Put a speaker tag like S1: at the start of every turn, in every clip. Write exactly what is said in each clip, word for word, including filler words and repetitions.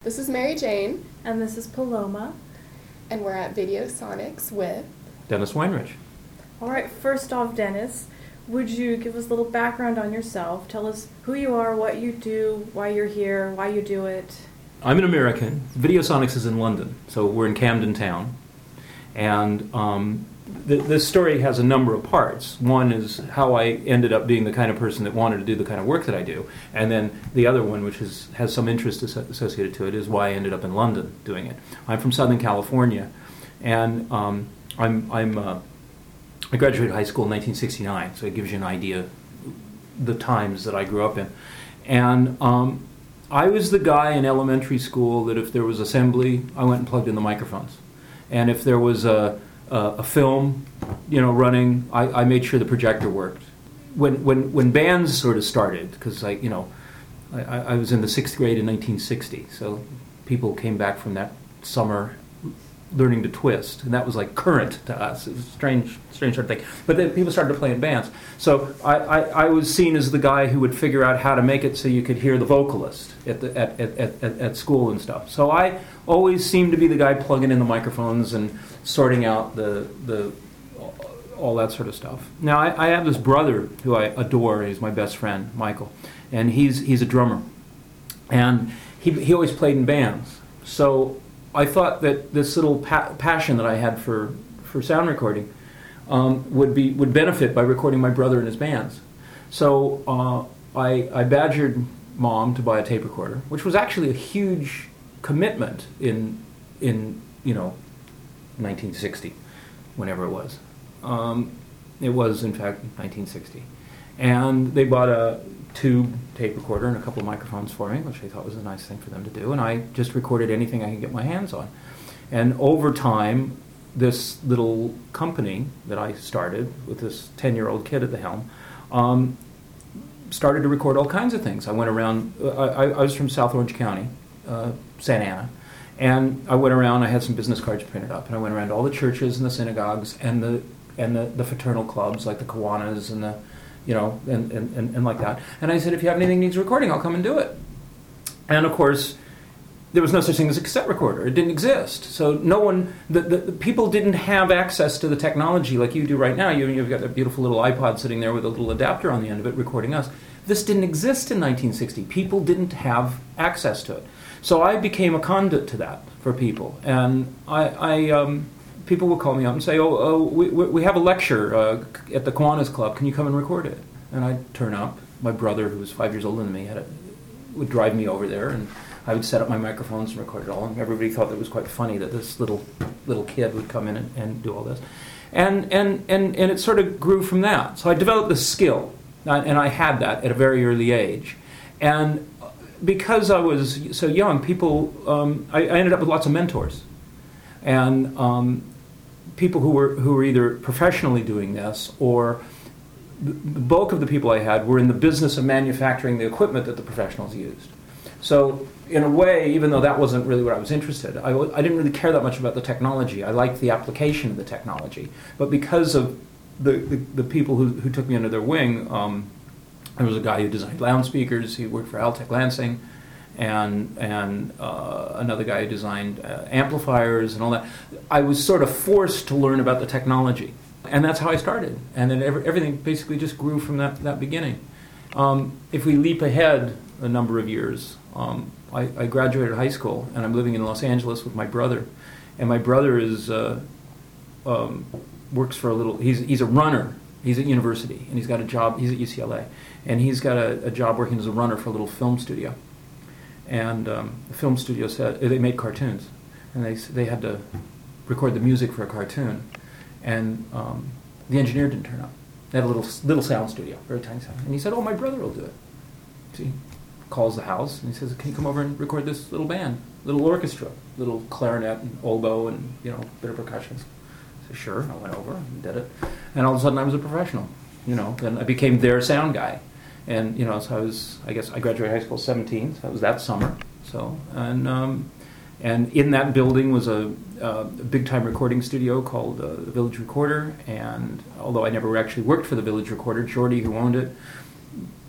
S1: This is Mary Jane.
S2: And this is Paloma.
S1: And we're at Videosonics with
S3: Dennis Weinrich.
S2: All right, first off, Dennis, would you give us a little background on yourself? Tell us who you are, what you do, why you're here, why you do it.
S3: I'm an American. Videosonics is in London, so we're in Camden Town. And um, the, this story has a number of parts. One is how I ended up being the kind of person that wanted to do the kind of work that I do. And then the other one, which is, has some interest as- associated to it, is why I ended up in London doing it. I'm from Southern California, and um, I'm, I'm, uh, I graduated high school in nineteen sixty-nine, so it gives you an idea the times that I grew up in. And um, I was the guy in elementary school that if there was assembly, I went and plugged in the microphones. And if there was a, a, a film, you know, running, I, I made sure the projector worked. When when when bands sort of started, because I, you know, I, I was in the sixth grade in nineteen sixty, so people came back from that summer learning to twist, and that was like current to us. It was a strange, strange sort of thing. But then people started to play in bands. So I, I, I was seen as the guy who would figure out how to make it so you could hear the vocalist at the at, at, at, at school and stuff. So I always seemed to be the guy plugging in the microphones and sorting out the the all that sort of stuff. Now I, I have this brother who I adore. He's my best friend, Michael, and he's he's a drummer, and he he always played in bands. So I thought that this little pa- passion that I had for, for sound recording um, would be would benefit by recording my brother in his bands. So uh, I, I badgered Mom to buy a tape recorder, which was actually a huge commitment in in you know nineteen sixty, whenever it was. Um, it was in fact nineteen sixty, and they bought a tube tape recorder and a couple of microphones for me, which I thought was a nice thing for them to do, and I just recorded anything I could get my hands on. And over time, this little company that I started with this ten-year-old kid at the helm um, started to record all kinds of things. I went around, I, I was from South Orange County, uh, Santa Ana, and I went around, I had some business cards printed up, and I went around to all the churches and the synagogues and the and the, the fraternal clubs like the Kiwanis and the you know, and, and, and, and like that. And I said, if you have anything that needs recording, I'll come and do it. And of course, there was no such thing as a cassette recorder. It didn't exist. So no one, the, the, the people didn't have access to the technology like you do right now. You, you've got that beautiful little iPod sitting there with a little adapter on the end of it recording us. This didn't exist in nineteen sixty. People didn't have access to it. So I became a conduit to that for people. And I... I um, people would call me up and say, oh, oh we, we have a lecture uh, at the Kiwanis Club. Can you come and record it? And I'd turn up. My brother, who was five years older than me, had a, would drive me over there, and I would set up my microphones and record it all. And everybody thought it was quite funny that this little little kid would come in and, and do all this. And, and, and, and it sort of grew from that. So I developed this skill, and I had that at a very early age. And because I was so young, people, um, I, I ended up with lots of mentors. And um, people who were who were either professionally doing this, or the, the bulk of the people I had were in the business of manufacturing the equipment that the professionals used. So in a way, even though that wasn't really what I was interested in, I, w- I didn't really care that much about the technology. I liked the application of the technology. But because of the, the, the people who, who took me under their wing, um, there was a guy who designed loudspeakers. He worked for Altec Lansing. and and uh, another guy who designed uh, amplifiers and all that. I was sort of forced to learn about the technology. And that's how I started. And then every, everything basically just grew from that, that beginning. Um, if we leap ahead a number of years, um, I, I graduated high school, and I'm living in Los Angeles with my brother. And my brother is uh, um, works for a little, he's he's a runner. He's at university, and he's got a job, he's at U C L A. And he's got a, a job working as a runner for a little film studio. And um, the film studio said they made cartoons, and they they had to record the music for a cartoon, and um, the engineer didn't turn up. They had a little little sound studio, very tiny sound, and he said, "Oh, my brother will do it." So he calls the house and he says, "Can you come over and record this little band, little orchestra, little clarinet and oboe and you know bit of percussion?" I said, "Sure." I went over and did it, and all of a sudden I was a professional. You know, then I became their sound guy. And, you know, so I was, I guess I graduated high school at seventeen, so that was that summer. So, and um, and in that building was a, a big-time recording studio called uh, the Village Recorder. And although I never actually worked for the Village Recorder, Jordy, who owned it,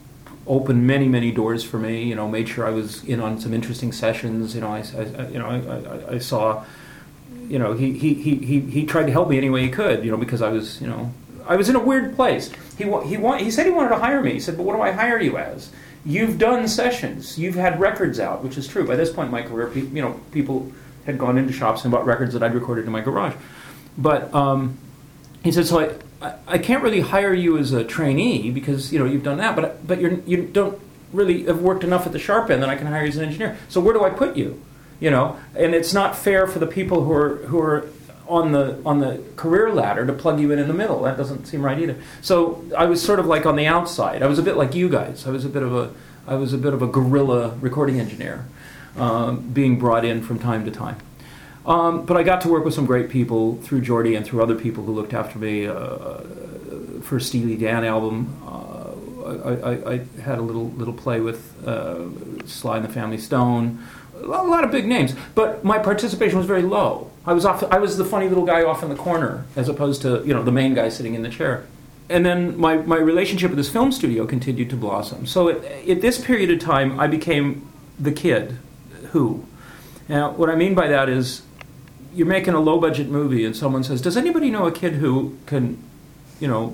S3: opened many, many doors for me. You know, made sure I was in on some interesting sessions. You know, I, I you know, I, I, I saw, you know, he, he, he, he, he tried to help me any way he could. You know, because I was, you know, I was in a weird place. He wa- he wa- he said he wanted to hire me. He said, but what do I hire you as? You've done sessions. You've had records out, which is true. By this point in my career, pe- you know, people had gone into shops and bought records that I'd recorded in my garage. But um, he said, so I. I can't really hire you as a trainee because, you know, you've done that, but but you're, you don't really have worked enough at the sharp end that I can hire you as an engineer. So where do I put you? You know, and it's not fair for the people who are who are on the on the career ladder to plug you in in the middle. That doesn't seem right either. So I was sort of like on the outside. I was a bit like you guys. I was a bit of a I was a bit of a guerrilla recording engineer, um, being brought in from time to time. Um, but I got to work with some great people through Geordie and through other people who looked after me. Uh, for Steely Dan album, uh, I, I, I had a little little play with uh, Sly and the Family Stone. A lot of big names, but my participation was very low. I was off. I was the funny little guy off in the corner, as opposed to, you know, the main guy sitting in the chair. And then my, my relationship with this film studio continued to blossom. So at, at this period of time, I became the kid who. Now, what I mean by that is, you're making a low-budget movie, and someone says, "Does anybody know a kid who can, you know,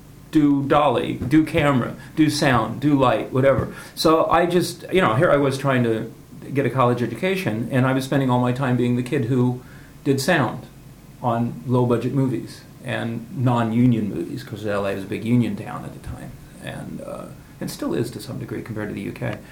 S3: do dolly, do camera, do sound, do light, whatever?" So I just, you know, here I was trying to get a college education, and I was spending all my time being the kid who did sound on low-budget movies and non-union movies, because L A was a big union town at the time, and uh, it still is to some degree compared to the U K.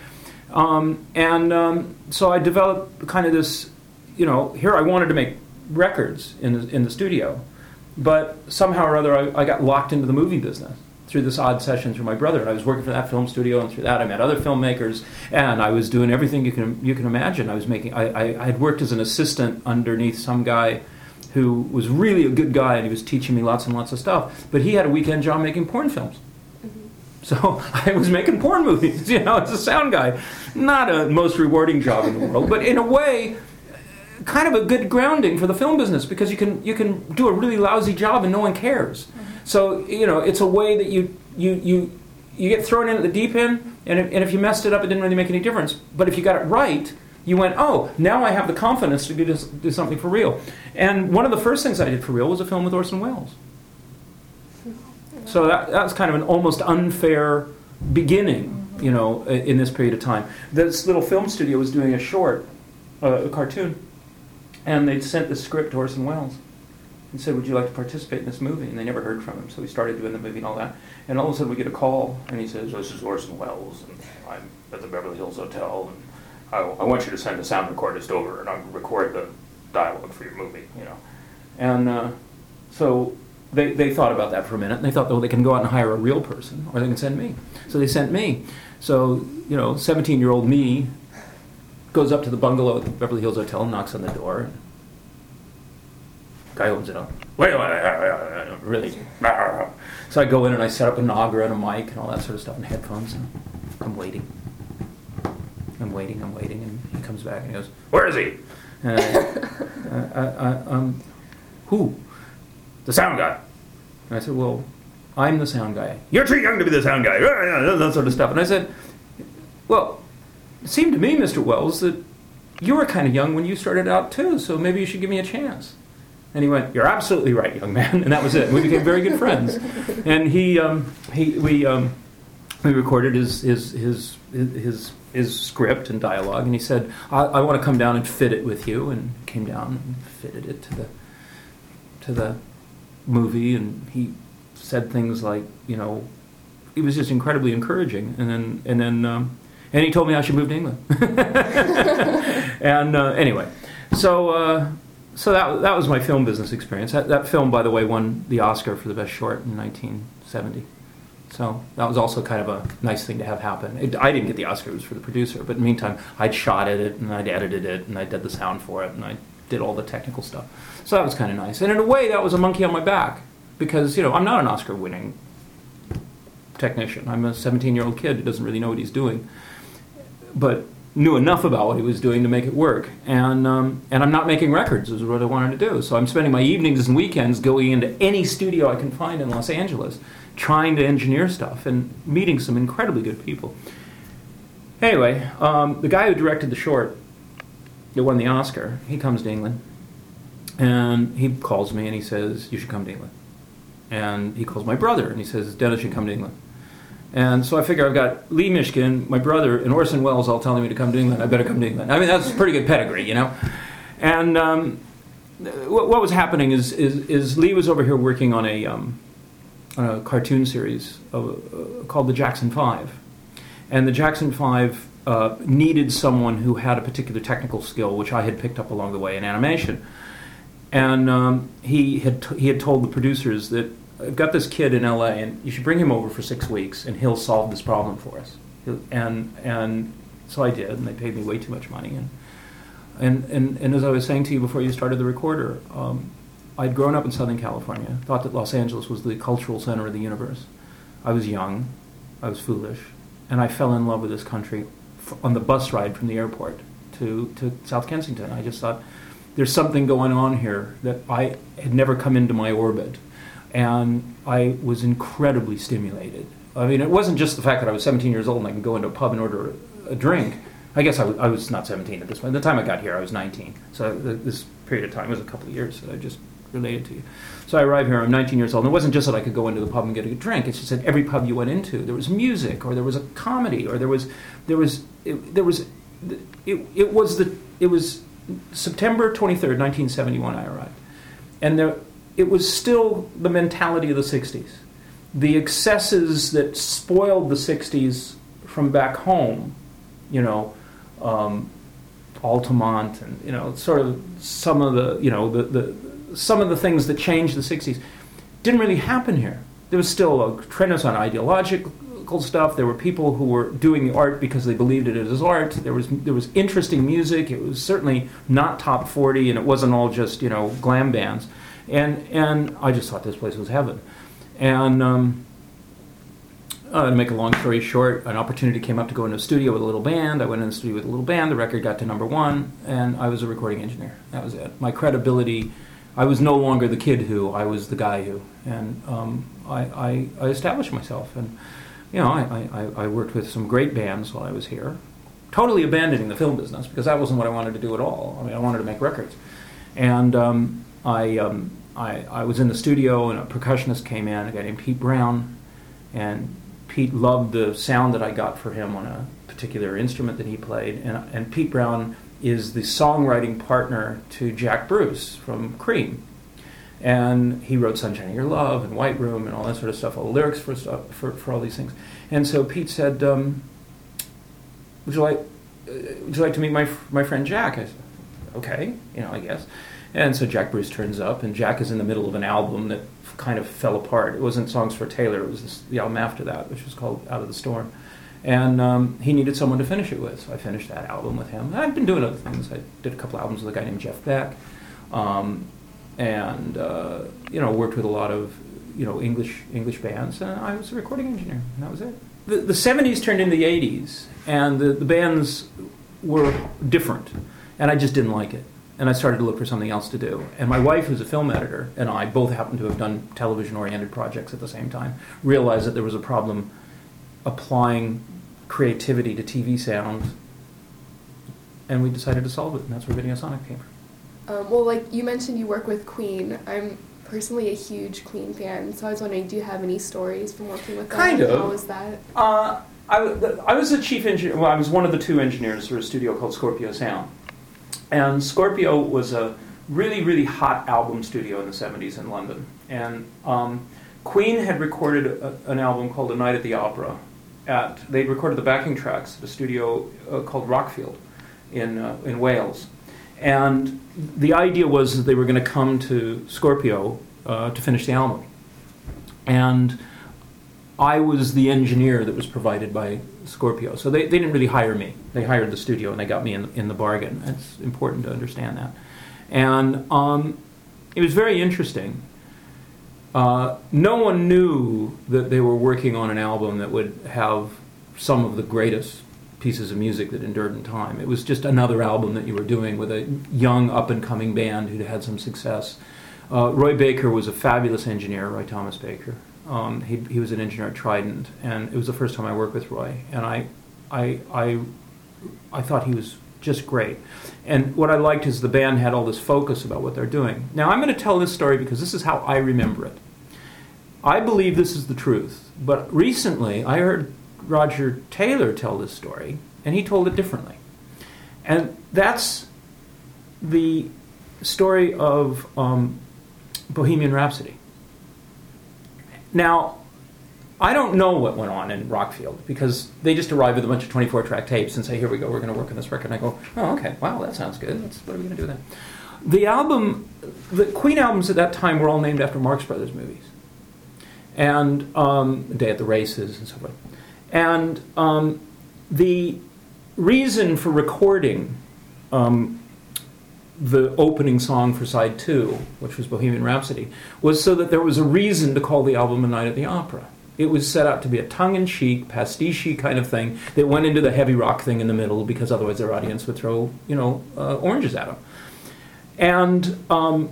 S3: Um, and um, so I developed kind of this, you know, here I wanted to make records in the, in the studio, but somehow or other I, I got locked into the movie business through this odd session through my brother. And I was working for that film studio, and through that I met other filmmakers, and I was doing everything you can you can imagine. I was making. I, I, I had worked as an assistant underneath some guy who was really a good guy, and he was teaching me lots and lots of stuff. But he had a weekend job making porn films. So I was making porn movies, you know, as a sound guy. Not a most rewarding job in the world, but in a way, kind of a good grounding for the film business, because you can you can do a really lousy job and no one cares. Mm-hmm. So, you know, it's a way that you you you you get thrown in at the deep end, and if, and if you messed it up, it didn't really make any difference. But if you got it right, you went, oh, now I have the confidence to do this, do something for real. And one of the first things I did for real was a film with Orson Welles. So that that was kind of an almost unfair beginning, you know, in this period of time. This little film studio was doing a short, uh, a cartoon, and they'd sent the script to Orson Welles and said, "Would you like to participate in this movie?" And they never heard from him, so we started doing the movie and all that. And all of a sudden we get a call, and he says, "This is Orson Welles, and I'm at the Beverly Hills Hotel, and I, I want you to send a sound recordist over, and I'll record the dialogue for your movie," you know. And uh, so they they thought about that for a minute, and they thought, well, they can go out and hire a real person, or they can send me. So they sent me. So, you know, seventeen-year-old me goes up to the bungalow at the Beverly Hills Hotel and knocks on the door. And guy opens it up. Wait, wait, wait, wait, really? So I go in and I set up a Nagra and a mic and all that sort of stuff and headphones. And I'm waiting. I'm waiting, I'm waiting. And he comes back and he goes, "Where is he?" And I, I, I, um, who? "The sound guy." And I said, "Well, I'm the sound guy." "You're too young to be the sound guy." That sort of stuff. And I said, "Well, it seemed to me, Mister Welles, that you were kind of young when you started out too, so maybe you should give me a chance." And he went, "You're absolutely right, young man." And that was it. We became very good friends. And he, um, he, we, um, we recorded his, his, his, his, his script and dialogue. And he said, I, "I want to come down and fit it with you." And came down and fitted it to the, to the movie. And he said things like, you know, he was just incredibly encouraging. And then, and then, um, and he told me I should move to England. And uh, anyway, so. Uh, So that that was my film business experience. That, that film, by the way, won the Oscar for the best short in nineteen seventy. So that was also kind of a nice thing to have happen. It, I didn't get the Oscar; it was for the producer. But in the meantime, I'd shot at it, and I'd edited it, and I did the sound for it, and I did all the technical stuff. So that was kind of nice. And in a way, that was a monkey on my back, because, you know, I'm not an Oscar-winning technician. I'm a seventeen-year-old kid who doesn't really know what he's doing. But knew enough about what he was doing to make it work. And um, and I'm not making records, is what I wanted to do. So I'm spending my evenings and weekends going into any studio I can find in Los Angeles, trying to engineer stuff and meeting some incredibly good people. Anyway, um, the guy who directed the short that won the Oscar, he comes to England. And he calls me and he says, you should come to England. And he calls my brother and he says, Dennis should come to England. And so I figure I've got Lee Mishkin, my brother, and Orson Welles all telling me to come to England. I better come to England. I mean, that's a pretty good pedigree, you know. And um, what, what was happening is, is is Lee was over here working on a um, on a cartoon series of, uh, called the Jackson Five, and the Jackson Five uh, needed someone who had a particular technical skill, which I had picked up along the way in animation. And um, he had t- he had told the producers that, I've got this kid in L A, and you should bring him over for six weeks, and he'll solve this problem for us. And and so I did, and they paid me way too much money. And and and, and as I was saying to you before you started the recorder, um, I'd grown up in Southern California, thought that Los Angeles was the cultural center of the universe. I was young, I was foolish, and I fell in love with this country f- on the bus ride from the airport to, to South Kensington. I just thought, there's something going on here that I had never come into my orbit. And I was incredibly stimulated. I mean, it wasn't just the fact that I was seventeen years old and I could go into a pub and order a, a drink. I guess I was, I was not seventeen at this point. At the time I got here, I was nineteen. So th- this period of time was a couple of years that I just related to you. So I arrived here, I'm nineteen years old, and it wasn't just that I could go into the pub and get a drink. It's just that every pub you went into, there was music, or there was a comedy, or there was, there was, it, there was, it, it was the, it was September twenty-third, nineteen seventy-one I arrived. And there, it was still the mentality of the sixties. The excesses that spoiled the sixties from back home, you know, um, Altamont and, you know, sort of some of the, you know, the, the some of the things that changed the sixties didn't really happen here. There was still a tremendous on ideological stuff. There were people who were doing the art because they believed it as art. There was there was interesting music. It was certainly not top forty, and it wasn't all just, you know, glam bands. And and I just thought this place was heaven. And um, uh, to make a long story short, an opportunity came up to go into a studio with a little band. I went in the studio with a little band. The record got to number one, and I was a recording engineer. That was it. My credibility, I was no longer the kid who, I was the guy who. And um, I, I, I established myself. And, you know, I, I, I worked with some great bands while I was here, totally abandoning the film business, because that wasn't what I wanted to do at all. I mean, I wanted to make records. And um, I... Um, I, I was in the studio, and a percussionist came in, a guy named Pete Brown, and Pete loved the sound that I got for him on a particular instrument that he played. And, and Pete Brown is the songwriting partner to Jack Bruce from Cream. And he wrote Sunshine of Your Love and White Room and all that sort of stuff, all the lyrics for stuff, for, for all these things. And so Pete said, um, would you like uh, would you like to meet my my friend Jack? I said, okay, you know, I guess. And so Jack Bruce turns up, and Jack is in the middle of an album that f- kind of fell apart. It wasn't Songs for Taylor, it was this, the album after that, which was called Out of the Storm. And um, he needed someone to finish it with, so I finished that album with him. And I've been doing other things. I did a couple albums with a guy named Jeff Beck, um, and, uh, you know, worked with a lot of, you know, English English bands, and I was a recording engineer, and that was it. The, the seventies turned into the eighties, and the, the bands were different, and I just didn't like it. And I started to look for something else to do. And my wife, who's a film editor, and I both happened to have done television-oriented projects at the same time, realized that there was a problem applying creativity to T V sound, and we decided to solve it, and that's where Videosonic came from.
S1: Um, well, like you mentioned, you work with Queen. I'm personally a huge Queen fan, so I was wondering, do you have any stories from working with them?
S3: Kind of.
S1: How was that?
S3: Uh, I, I was the chief engineer, well, I was one of the two engineers for a studio called Scorpio Sound. And Scorpio was a really, really hot album studio in the seventies in London. And um, Queen had recorded a, an album called A Night at the Opera. At, they'd recorded the backing tracks at a studio uh, called Rockfield in uh, in Wales. And the idea was that they were going to come to Scorpio uh, to finish the album. And I was the engineer that was provided by Scorpio. So they, they didn't really hire me. They hired the studio, and they got me in, in the bargain. It's important to understand that. And um, it was very interesting. Uh, no one knew that they were working on an album that would have some of the greatest pieces of music that endured in time. It was just another album that you were doing with a young, up-and-coming band who'd had some success. Uh, Roy Baker was a fabulous engineer, Roy Thomas Baker. Um, he, he was an engineer at Trident, and it was the first time I worked with Roy, and I, I, I, I thought he was just great. And what I liked is the band had all this focus about what they're doing. Now, I'm going to tell this story because this is how I remember it. I believe this is the truth, but recently I heard Roger Taylor tell this story, and he told it differently. And that's the story of um, Bohemian Rhapsody. Now, I don't know what went on in Rockfield, because they just arrive with a bunch of twenty-four track tapes and say, here we go, we're going to work on this record. And I go, oh, okay, wow, that sounds good. Let's, what are we going to do with that? The album, the Queen albums at that time were all named after Marx Brothers movies. And um, Day at the Races and so forth. And um, the reason for recording um, the opening song for side two, which was Bohemian Rhapsody, was so that there was a reason to call the album A Night at the Opera. It was set out to be a tongue-in-cheek, pastiche kind of thing that went into the heavy rock thing in the middle, because otherwise their audience would throw, you know, uh, oranges at them. And, um,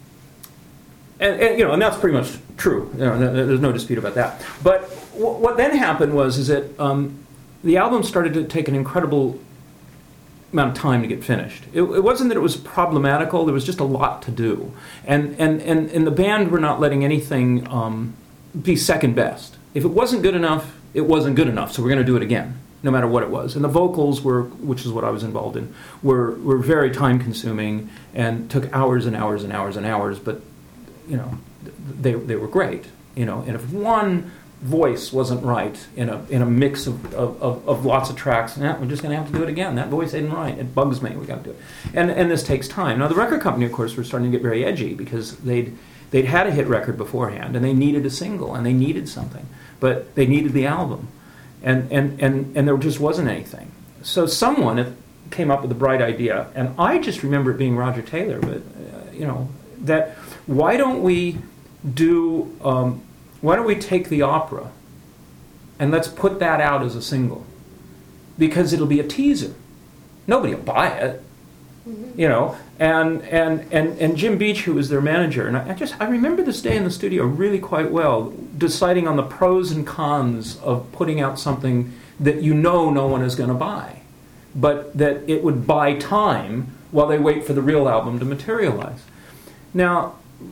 S3: and, and, you know, and that's pretty much true. You know, there's no dispute about that. But w- what then happened was is that um, the album started to take an incredible amount of time to get finished. It, it wasn't that it was problematical, there was just a lot to do. And and, and, and the band were not letting anything um, be second best. If it wasn't good enough, it wasn't good enough, so we're going to do it again, no matter what it was. And the vocals were, which is what I was involved in, were, were very time-consuming and took hours and hours and hours and hours, but, you know, they they were great, you know. And if one voice wasn't right in a in a mix of, of, of, of lots of tracks, nah, we're just going to have to do it again. That voice isn't right. It bugs me. We got to do it. And and this takes time. Now the record company, of course, were starting to get very edgy, because they'd they'd had a hit record beforehand, and they needed a single, and they needed something, but they needed the album, and and and, and there just wasn't anything. So someone came up with a bright idea, and I just remember it being Roger Taylor, but uh, you know, that why don't we do um, why don't we take the opera and let's put that out as a single, because it'll be a teaser. Nobody will buy it, mm-hmm. you know. And, and and and Jim Beach, who was their manager, and I, I just I remember this day in the studio really quite well, deciding on the pros and cons of putting out something that you know no one is going to buy, but that it would buy time while they wait for the real album to materialize. Now,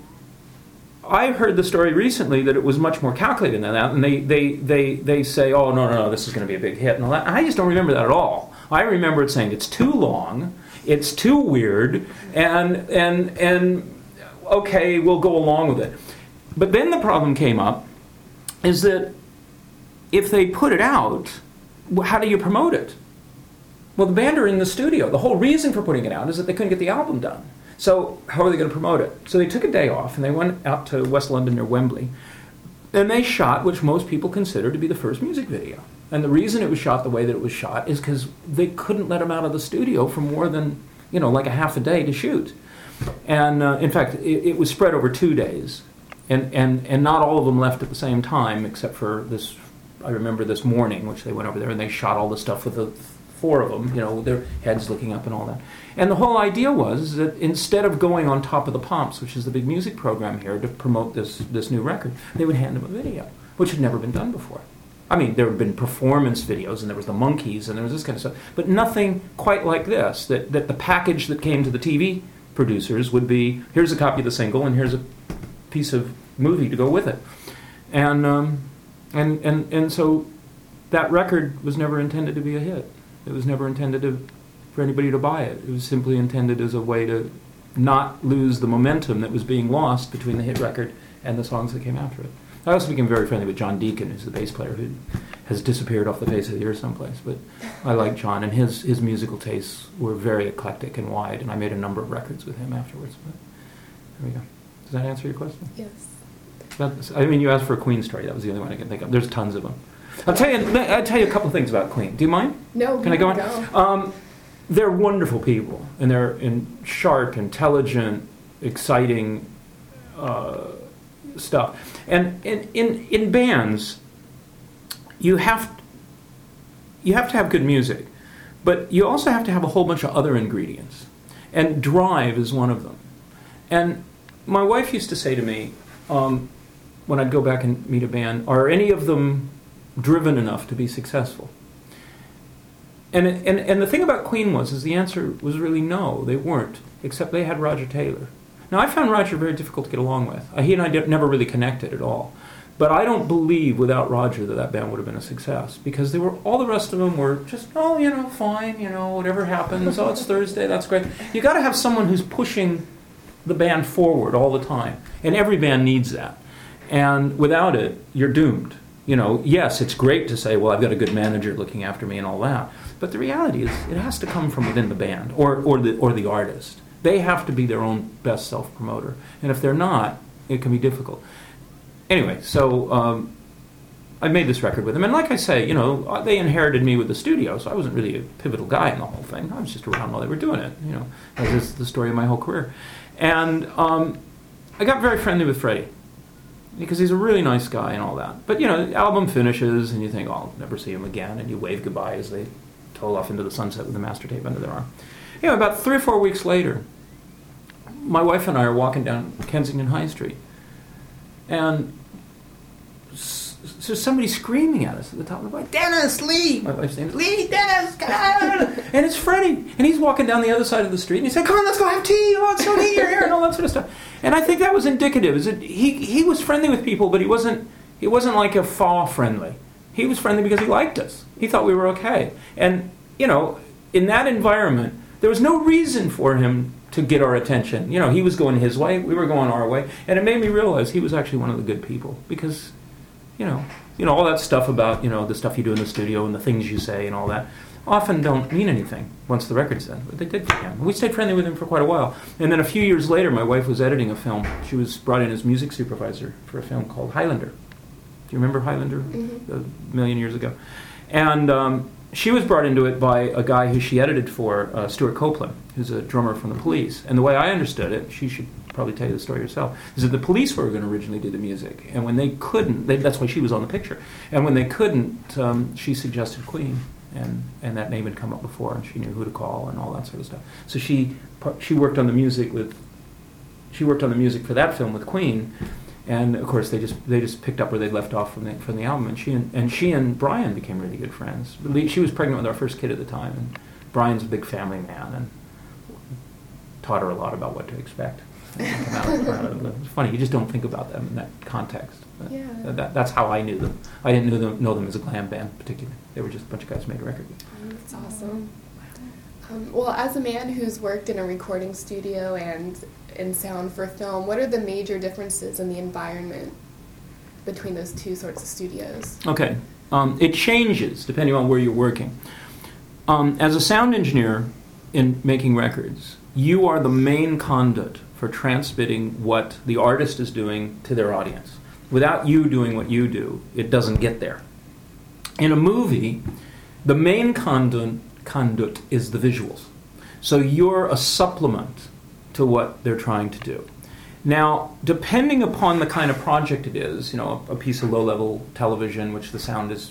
S3: I heard the story recently that it was much more calculated than that, and they, they, they, they say, oh, no, no, no, this is going to be a big hit, and all that. I just don't remember that at all. I remember it saying it's too long, it's too weird, and, and, and okay, we'll go along with it. But then the problem came up, is that if they put it out, how do you promote it? Well, the band are in the studio. The whole reason for putting it out is that they couldn't get the album done. So how are they going to promote it? So they took a day off, and they went out to West London near Wembley, and they shot which most people consider to be the first music video. And the reason it was shot the way that it was shot is because they couldn't let them out of the studio for more than, you know, like a half a day to shoot. And uh, in fact, it, it was spread over two days, and, and, and not all of them left at the same time, except for this, I remember this morning, which they went over there, and they shot all the stuff with the four of them, you know, with their heads looking up and all that. And the whole idea was that instead of going on Top of the Pops, which is the big music program here, to promote this this new record, they would hand them a video, which had never been done before. I mean, there had been performance videos, and there was the Monkees, and there was this kind of stuff, but nothing quite like this, that, that the package that came to the T V producers would be, here's a copy of the single, and here's a piece of movie to go with it. And um, and, and, and so that record was never intended to be a hit. It was never intended to, for anybody to buy it. It was simply intended as a way to not lose the momentum that was being lost between the hit record and the songs that came after it. I also became very friendly with John Deacon, who's the bass player, who has disappeared off the face of the earth someplace. But I like John, and his, his musical tastes were very eclectic and wide, and I made a number of records with him afterwards. But there we go. Does that answer your question?
S1: Yes.
S3: That's, I mean, you asked for a Queen story. That was the only one I can think of. There's tons of them. I'll tell you. I'll tell you a couple of things about Queen. Do you mind?
S1: No.
S3: Can I go on?
S1: Go.
S3: Um, they're wonderful people, and they're in sharp, intelligent, exciting uh, stuff. And in, in in bands, you have you have to have good music, but you also have to have a whole bunch of other ingredients. And drive is one of them. And my wife used to say to me, um, when I'd go back and meet a band, are any of them driven enough to be successful? And, and and the thing about Queen was, is the answer was really no, they weren't, except they had Roger Taylor. Now, I found Roger very difficult to get along with. Uh, he and I did, never really connected at all. But I don't believe without Roger that that band would have been a success, because they were, all the rest of them were just, oh, you know, fine, you know, whatever happens, oh, it's Thursday, that's great. You got to have someone who's pushing the band forward all the time, and every band needs that. And without it, you're doomed. You know, yes, it's great to say, well, I've got a good manager looking after me and all that, but the reality is it has to come from within the band or, or the or the artist. They have to be their own best self-promoter, and if they're not, it can be difficult. Anyway, so um, I made this record with them, and like I say, you know, they inherited me with the studio, so I wasn't really a pivotal guy in the whole thing. I was just around while they were doing it, you know, as is the story of my whole career. And um, I got very friendly with Freddie, because he's a really nice guy and all that. But, you know, the album finishes, and you think, oh, I'll never see him again, and you wave goodbye as they toll off into the sunset with the master tape under their arm. You know, about three or four weeks later, my wife and I are walking down Kensington High Street, and s- so somebody screaming at us at the top of the voice, Dennis, Lee! My wife's name is Lee, Dennis, come on! And it's Freddie, and he's walking down the other side of the street, and he said, come on, let's go have tea, oh, it's so neat, you're here, and all that sort of stuff. And I think that was indicative. Is that he, he was friendly with people, but he wasn't he wasn't like a fa friendly. He was friendly because he liked us. He thought we were okay. And, you know, in that environment, there was no reason for him to get our attention. You know, he was going his way, we were going our way, and it made me realize he was actually one of the good people, because, you know, you know all that stuff about, you know, the stuff you do in the studio and the things you say and all that often don't mean anything once the record's done, but they did for him. We stayed friendly with him for quite a while, and then a few years later, my wife was editing a film. She was brought in as music supervisor for a film called Highlander. Do you remember Highlander?
S1: Mm-hmm.
S3: A million years ago. And um, she was brought into it by a guy who she edited for, uh, Stuart Copeland, who's a drummer from the Police. And the way I understood it, she should probably tell you the story herself, is that the Police were going to originally do the music. And when they couldn't, they, that's why she was on the picture. And when they couldn't, um, she suggested Queen. And, and that name had come up before, and she knew who to call and all that sort of stuff. So she she worked on the music with she worked on the music for that film with Queen, and of course they just they just picked up where they left off from the from the album. And she and, and she and Brian became really good friends. She was pregnant with our first kid at the time, and Brian's a big family man and taught her a lot about what to expect. It's funny, you just don't think about them in that context.
S1: Yeah.
S3: That, that's how I knew them. I didn't know them, know them as a glam band particularly. They were just a bunch of guys who made a record.
S1: That's awesome. Um, well, as a man who's worked in a recording studio and in sound for film, what are the major differences in the environment between those two sorts of studios?
S3: Okay. Um, it changes depending on where you're working. Um, as a sound engineer in making records, you are the main conduit for transmitting what the artist is doing to their audience. Without you doing what you do, it doesn't get there. In a movie, the main conduit, conduit is the visuals. So you're a supplement to what they're trying to do. Now, depending upon the kind of project it is, you know, a, a piece of low-level television, which the sound is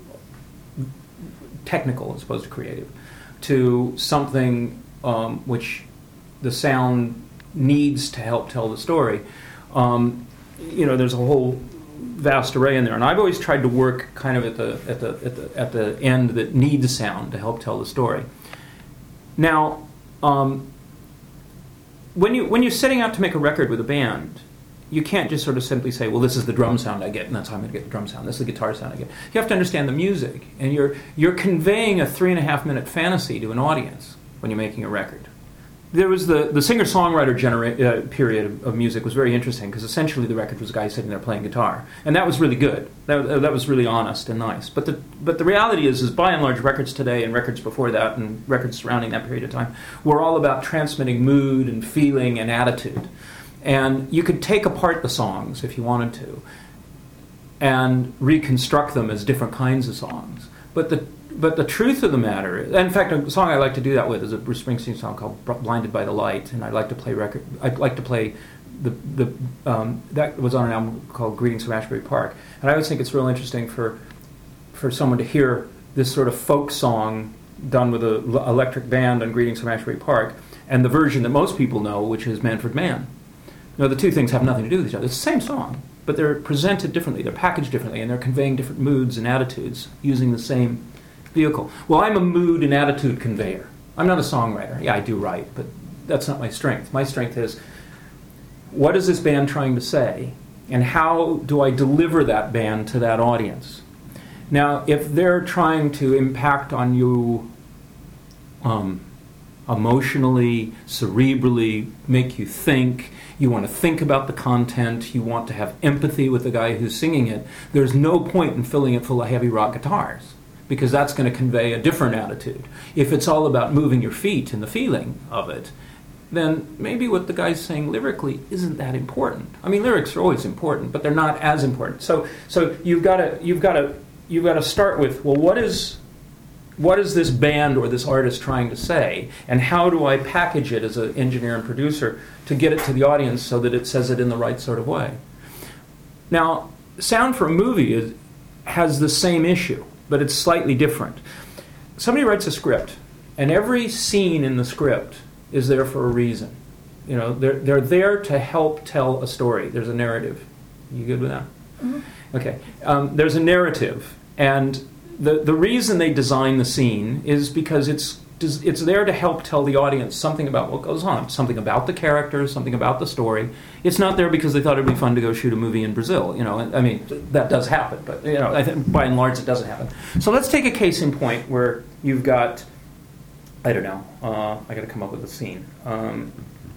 S3: technical as opposed to creative, to something um, which the sound needs to help tell the story, um, you know, there's a whole vast array in there, and I've always tried to work kind of at the at the at the at the end that needs sound to help tell the story. Now, um, when you when you're setting out to make a record with a band, you can't just sort of simply say, well, this is the drum sound I get, and that's how I'm going to get the drum sound. This is the guitar sound I get. You have to understand the music, and you're you're conveying a three and a half minute fantasy to an audience when you're making a record. There was the, the singer-songwriter genera- uh, period of, of music was very interesting, because essentially the record was a guy sitting there playing guitar, and that was really good. That, uh, that was really honest and nice. But the but the reality is, is by and large, records today and records before that and records surrounding that period of time were all about transmitting mood and feeling and attitude. And you could take apart the songs if you wanted to and reconstruct them as different kinds of songs. But the But the truth of the matter is, in fact, a song I like to do that with is a Bruce Springsteen song called "Blinded by the Light," and I like to play record. I like to play the the um, that was on an album called "Greetings from Ashbury Park," and I always think it's real interesting for for someone to hear this sort of folk song done with an electric band on Greetings from Asbury Park, and the version that most people know, which is Manfred Mann. You know, the two things have nothing to do with each other. It's the same song, but they're presented differently, they're packaged differently, and they're conveying different moods and attitudes using the same vehicle. Well, I'm a mood and attitude conveyor. I'm not a songwriter. Yeah, I do write, but that's not my strength. My strength is, what is this band trying to say, and how do I deliver that band to that audience? Now, if they're trying to impact on you um, emotionally, cerebrally, make you think, you want to think about the content, you want to have empathy with the guy who's singing it, there's no point in filling it full of heavy rock guitars, because that's going to convey a different attitude. If it's all about moving your feet and the feeling of it, then maybe what the guy's saying lyrically isn't that important. I mean, lyrics are always important, but they're not as important. So, so you've got to you've got to you've got to start with, well, what is what is this band or this artist trying to say, and how do I package it as an engineer and producer to get it to the audience so that it says it in the right sort of way? Now, sound for a movie is, has the same issue, but it's slightly different. Somebody writes a script, and every scene in the script is there for a reason. You know, they're they're there to help tell a story. There's a narrative. You good with that? Mm-hmm. Okay. Um, there's a narrative, and the the reason they design the scene is because it's it's there to help tell the audience something about what goes on, something about the characters, something about the story. It's not there because they thought it'd be fun to go shoot a movie in Brazil. You know, I mean, that does happen, but you know, I think by and large it doesn't happen. So let's take a case in point where you've got, I don't know, uh, I got to come up with a scene. Um,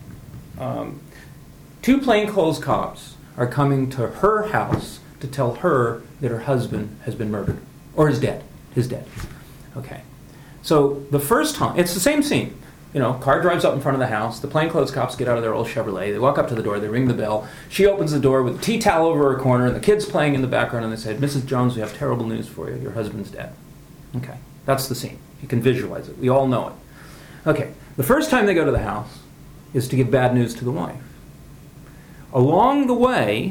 S3: um, two plainclothes cops are coming to her house to tell her that her husband has been murdered, or is dead. Is dead. Okay. So the first time, it's the same scene. You know, car drives up in front of the house. The plainclothes cops get out of their old Chevrolet. They walk up to the door. They ring the bell. She opens the door with a tea towel over her corner, and the kid's playing in the background, and they say, Missus Jones, we have terrible news for you. Your husband's dead. Okay. That's the scene. You can visualize it. We all know it. Okay. The first time they go to the house is to give bad news to the wife. Along the way,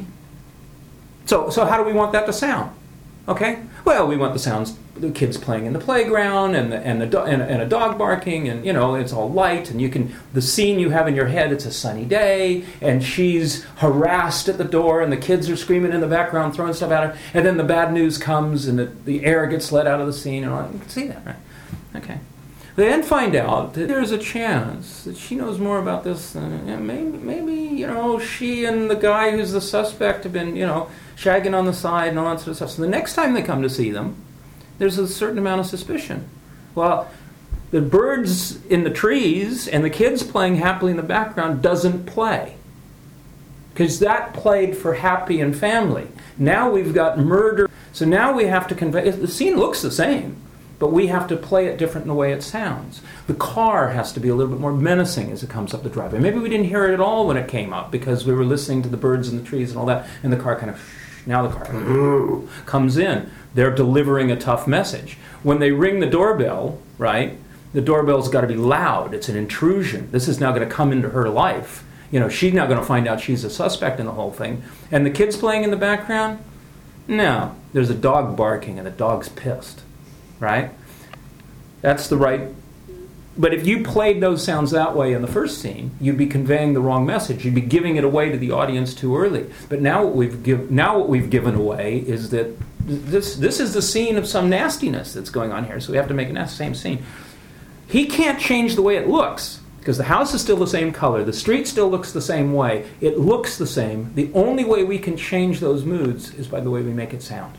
S3: so so how do we want that to sound? Okay? Well, we want the sounds, the kids playing in the playground, and the, and the do, and, and a dog barking, and you know, it's all light, and you can, the scene you have in your head, it's a sunny day, and she's harassed at the door, and the kids are screaming in the background, throwing stuff at her, and then the bad news comes, and the, the air gets let out of the scene, and all that. You can see that, right? Okay. They then find out that there's a chance that she knows more about this than, yeah, maybe, maybe, you know, she and the guy who's the suspect have been, you know, shagging on the side and all that sort of stuff. So the next time they come to see them, there's a certain amount of suspicion. Well, the birds in the trees and the kids playing happily in the background doesn't play, because that played for happy and family. Now we've got murder. So now we have to convey, the scene looks the same, but we have to play it different in the way it sounds. The car has to be a little bit more menacing as it comes up the driveway. Maybe we didn't hear it at all when it came up because we were listening to the birds in the trees and all that, and the car kind of, now the car comes in. They're delivering a tough message. When they ring the doorbell, right, the doorbell's got to be loud. It's an intrusion. This is now going to come into her life. You know, she's now going to find out she's a suspect in the whole thing. And the kids playing in the background? No. There's a dog barking and the dog's pissed. Right? That's the right. But if you played those sounds that way in the first scene, you'd be conveying the wrong message. You'd be giving it away to the audience too early. But now what we've give, now what we've given away is that this this is the scene of some nastiness that's going on here. So we have to make the same scene. He can't change the way it looks because the house is still the same color. The street still looks the same way. It looks the same. The only way we can change those moods is by the way we make it sound.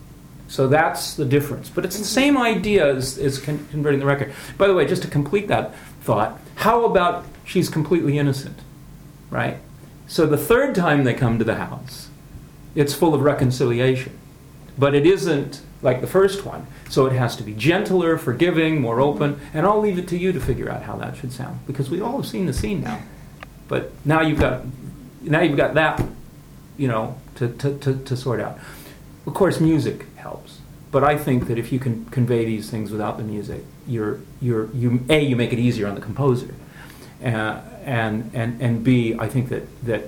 S3: So that's the difference. But it's the same idea as, as con- converting the record. By the way, just to complete that thought, how about she's completely innocent, right? So the third time they come to the house, it's full of reconciliation. But it isn't like the first one. So it has to be gentler, forgiving, more open. And I'll leave it to you to figure out how that should sound. Because we all have seen the scene now. But now you've got, now you've got that, you know, to, to, to, to sort out. Of course, music helps, but I think that if you can convey these things without the music, you're you're you a you make it easier on the composer, uh, and and and b I think that that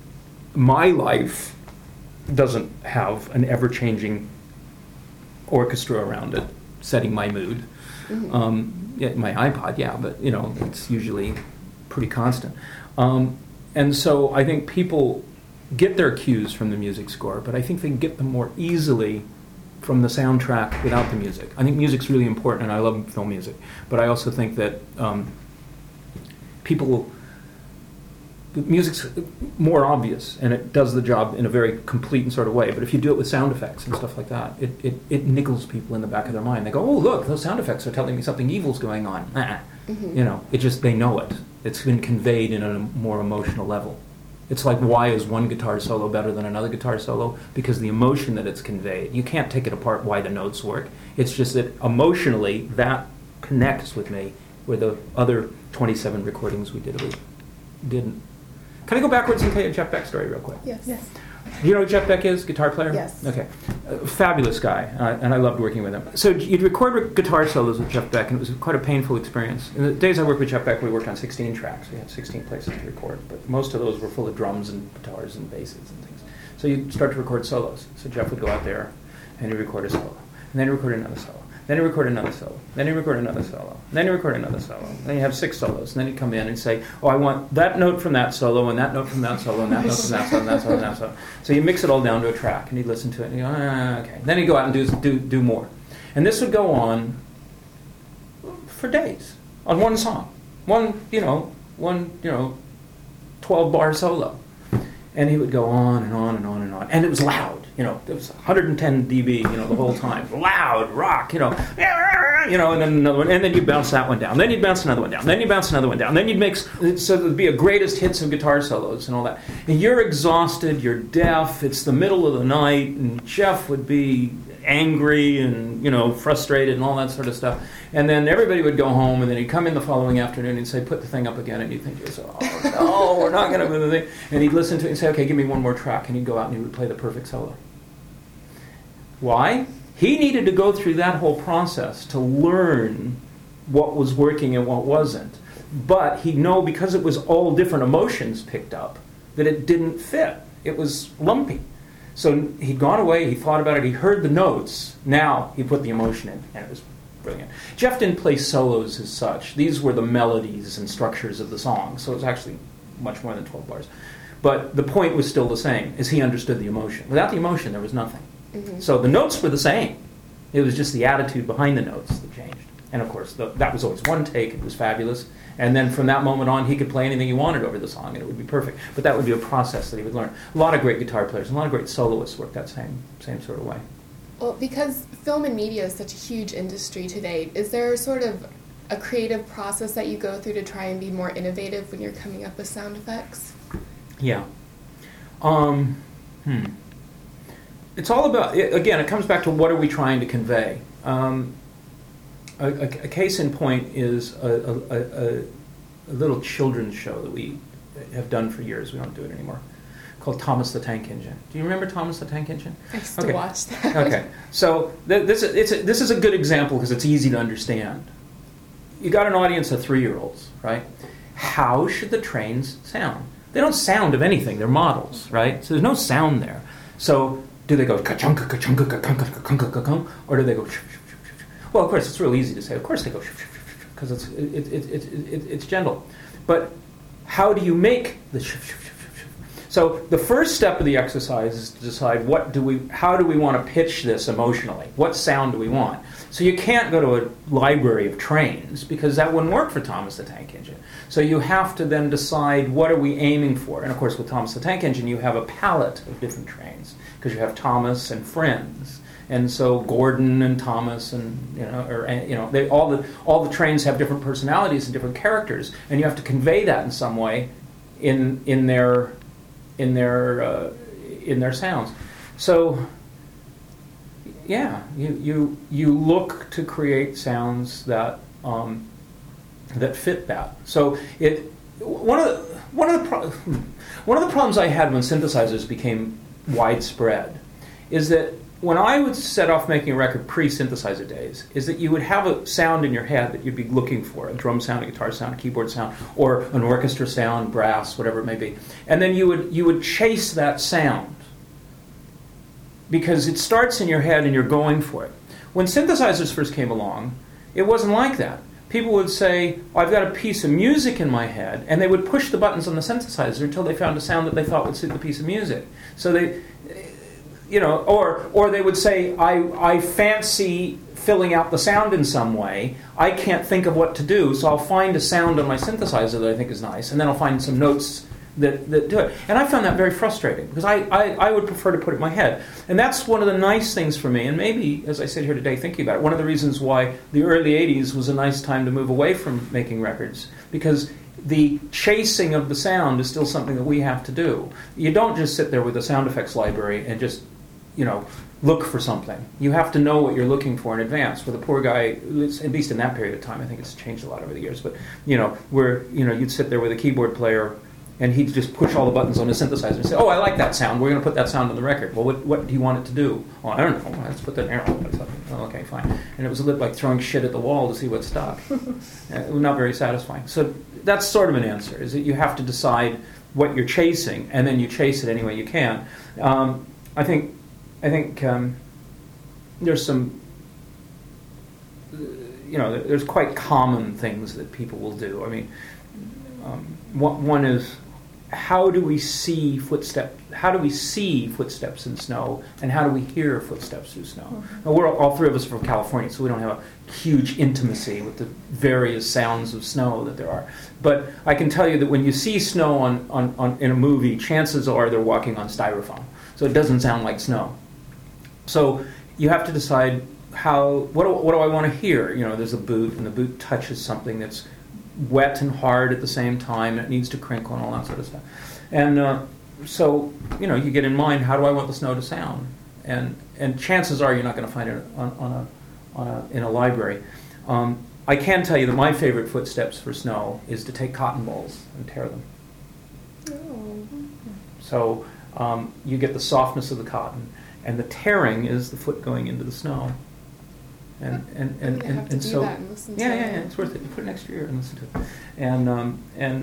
S3: my life doesn't have an ever-changing orchestra around it. setting my mood.
S1: Mhm.
S3: Um, yeah, my iPod, yeah, but you know, it's usually pretty constant. Um, and so I think people get their cues from the music score, but I think they get them more easily from the soundtrack without the music. I think music's really important, and I love film music, but I also think that um, people, the music's more obvious, and it does the job in a very complete and sort of way, but if you do it with sound effects and stuff like that, it, it, it niggles people in the back of their mind. They go, oh, look, those sound effects are telling me something evil's going on. Ah.
S1: Mhm.
S3: You know, it just, they know it. It's been conveyed in a more emotional level. It's like, why is one guitar solo better than another guitar solo? Because the emotion that it's conveyed. You can't take it apart why the notes work. It's just that emotionally, that connects with me, where the other twenty-seven recordings we did, we didn't. Can I go backwards and tell you a Jeff Beck story real quick?
S1: Yes.
S2: Yes.
S3: Do you know who Jeff Beck is? Guitar player?
S1: Yes.
S3: Okay. Uh, fabulous guy, uh, and I loved working with him. So you'd record guitar solos with Jeff Beck, and it was quite a painful experience. In the days I worked with Jeff Beck, we worked on sixteen tracks. We had sixteen places to record, but most of those were full of drums and guitars and basses and things. So you'd start to record solos. So Jeff would go out there, and he'd record a solo, and then he'd record another solo. Then he record another solo. Then he record another solo. Then he record another solo. Then you have six solos. And then he'd come in and say, oh, I want that note from that solo, and that note from that solo, and that note from that solo, and that solo, and that solo. So you mix it all down to a track, and he'd listen to it, and he'd go, ah, okay. Then he'd go out and do, do, do more. And this would go on for days, on one song. One, you know, one, you know, twelve-bar solo. And he would go on and on and on and on. And it was loud, you know. It was one hundred ten decibels, you know, the whole time. Loud, rock, you know. You know, and then another one. And then you'd bounce that one down. Then you'd bounce another one down. Then you'd bounce another one down. Then you'd mix, so there'd be a greatest hits of guitar solos and all that. And you're exhausted, you're deaf, it's the middle of the night, and Jeff would be angry and, you know, frustrated and all that sort of stuff. And then everybody would go home, and then he'd come in the following afternoon and he'd say, put the thing up again, and you'd think to yourself, oh, no, we're not going to do the thing. And he'd listen to it and say, okay, give me one more track, and he'd go out and he would play the perfect solo. Why? He needed to go through that whole process to learn what was working and what wasn't. But he'd know, because it was all different emotions picked up, that it didn't fit. It was lumpy. So he'd gone away, he thought about it, he heard the notes, now he put the emotion in, and it was brilliant. Jeff didn't play solos as such. These were the melodies and structures of the song, so it was actually much more than twelve bars. But the point was still the same, is he understood the emotion. Without the emotion, there was nothing. Mm-hmm. So the notes were the same. It was just the attitude behind the notes that changed. And of course, the, that was always one take, it was fabulous. And then from that moment on, he could play anything he wanted over the song, and it would be perfect. But that would be a process that he would learn. A lot of great guitar players, and a lot of great soloists work that same same sort of way.
S1: Well, because film and media is such a huge industry today, is there sort of a creative process that you go through to try and be more innovative when you're coming up with sound effects?
S3: Yeah. Um, hmm. It's all about, again, it comes back to what are we trying to convey. Um, a, a, a case in point is a, a, a, a little children's show that we have done for years. We don't do it anymore. Called Thomas the Tank Engine. Do you remember Thomas the Tank Engine?
S1: I used
S3: okay.
S1: to watch that.
S3: Okay, so th- this, is, it's a, this is a good example because it's easy to understand. You got an audience of three-year-olds, right? How should the trains sound? They don't sound of anything. They're models, right? So there's no sound there. So do they go ka-chunka, ka-chunka, ka-chunka, ka-chunka, ka-chunka, or do they go sh- sh- sh- sh- well, of course, it's real easy to say. Of course they go sh- sh- sh- because it's it, it, it, it, it, it's gentle. But how do you make the sh- sh- sh- sh- So the first step of the exercise is to decide what do we, how do we want to pitch this emotionally? What sound do we want? So you can't go to a library of trains because that wouldn't work for Thomas the Tank Engine. So you have to then decide what are we aiming for? And of course with Thomas the Tank Engine you have a palette of different trains because you have Thomas and friends. And so Gordon and Thomas and you know or you know they all the all the trains have different personalities and different characters and you have to convey that in some way in in their in their uh, in their sounds. So yeah, you you you look to create sounds that um, that fit that. So it one of the one of the pro- one of the problems I had when synthesizers became widespread is that when I would set off making a record pre-synthesizer days, is that you would have a sound in your head that you'd be looking for, a drum sound, a guitar sound, a keyboard sound, or an orchestra sound, brass, whatever it may be. And then you would you would chase that sound because it starts in your head and you're going for it. when synthesizers first came along, it wasn't like that. People would say, oh, I've got a piece of music in my head, and they would push the buttons on the synthesizer until they found a sound that they thought would suit the piece of music. So they, you know, or or they would say, I, I fancy filling out the sound in some way. I can't think of what to do, so I'll find a sound on my synthesizer that I think is nice, and then I'll find some notes that, that do it. And I found that very frustrating, because I, I, I would prefer to put it in my head. And that's one of the nice things for me, and maybe, as I sit here today thinking about it, one of the reasons why the early eighties was a nice time to move away from making records, because the chasing of the sound is still something that we have to do. You don't just sit there with a sound effects library and just, you know, look for something. You have to know what you're looking for in advance. For the poor guy, at least in that period of time, I think it's changed a lot over the years, but, you know, where, you know, you'd sit there with a keyboard player and he'd just push all the buttons on his synthesizer and say, oh, I like that sound. We're going to put that sound on the record. Well, what, what do you want it to do? Oh, I don't know. Well, let's put that arrow on it. Oh, okay, fine. And it was a bit like throwing shit at the wall to see what stuck. uh, not very satisfying. So that's sort of an answer, is that you have to decide what you're chasing, and then you chase it any way you can. Um, I think, I think um, there's some, you know, there's quite common things that people will do. I mean, um, one, one is, how do we see footsteps? How do we see footsteps in snow, and how do we hear footsteps through snow? Mm-hmm. Now, we're all, all three of us are from California, so we don't have a huge intimacy with the various sounds of snow that there are. But I can tell you that when you see snow on, on, on in a movie, chances are they're walking on styrofoam, so it doesn't sound like snow. So you have to decide how. What do, what do I want to hear? You know, there's a boot, and the boot touches something that's wet and hard at the same time, and it needs to crinkle and all that sort of stuff. And uh, so, you know, you get in mind, how do I want the snow to sound? And and chances are you're not going to find it on, on a on a in a library. Um, I can tell you that my favorite footsteps for snow is to take cotton balls and tear them. Oh. So um, you get the softness of the cotton, and the tearing is the foot going into the snow. And and and, and, and, and so
S1: that and listen
S3: yeah,
S1: to
S3: yeah, yeah, it's worth it. You put it next to your ear and listen to it. And um, and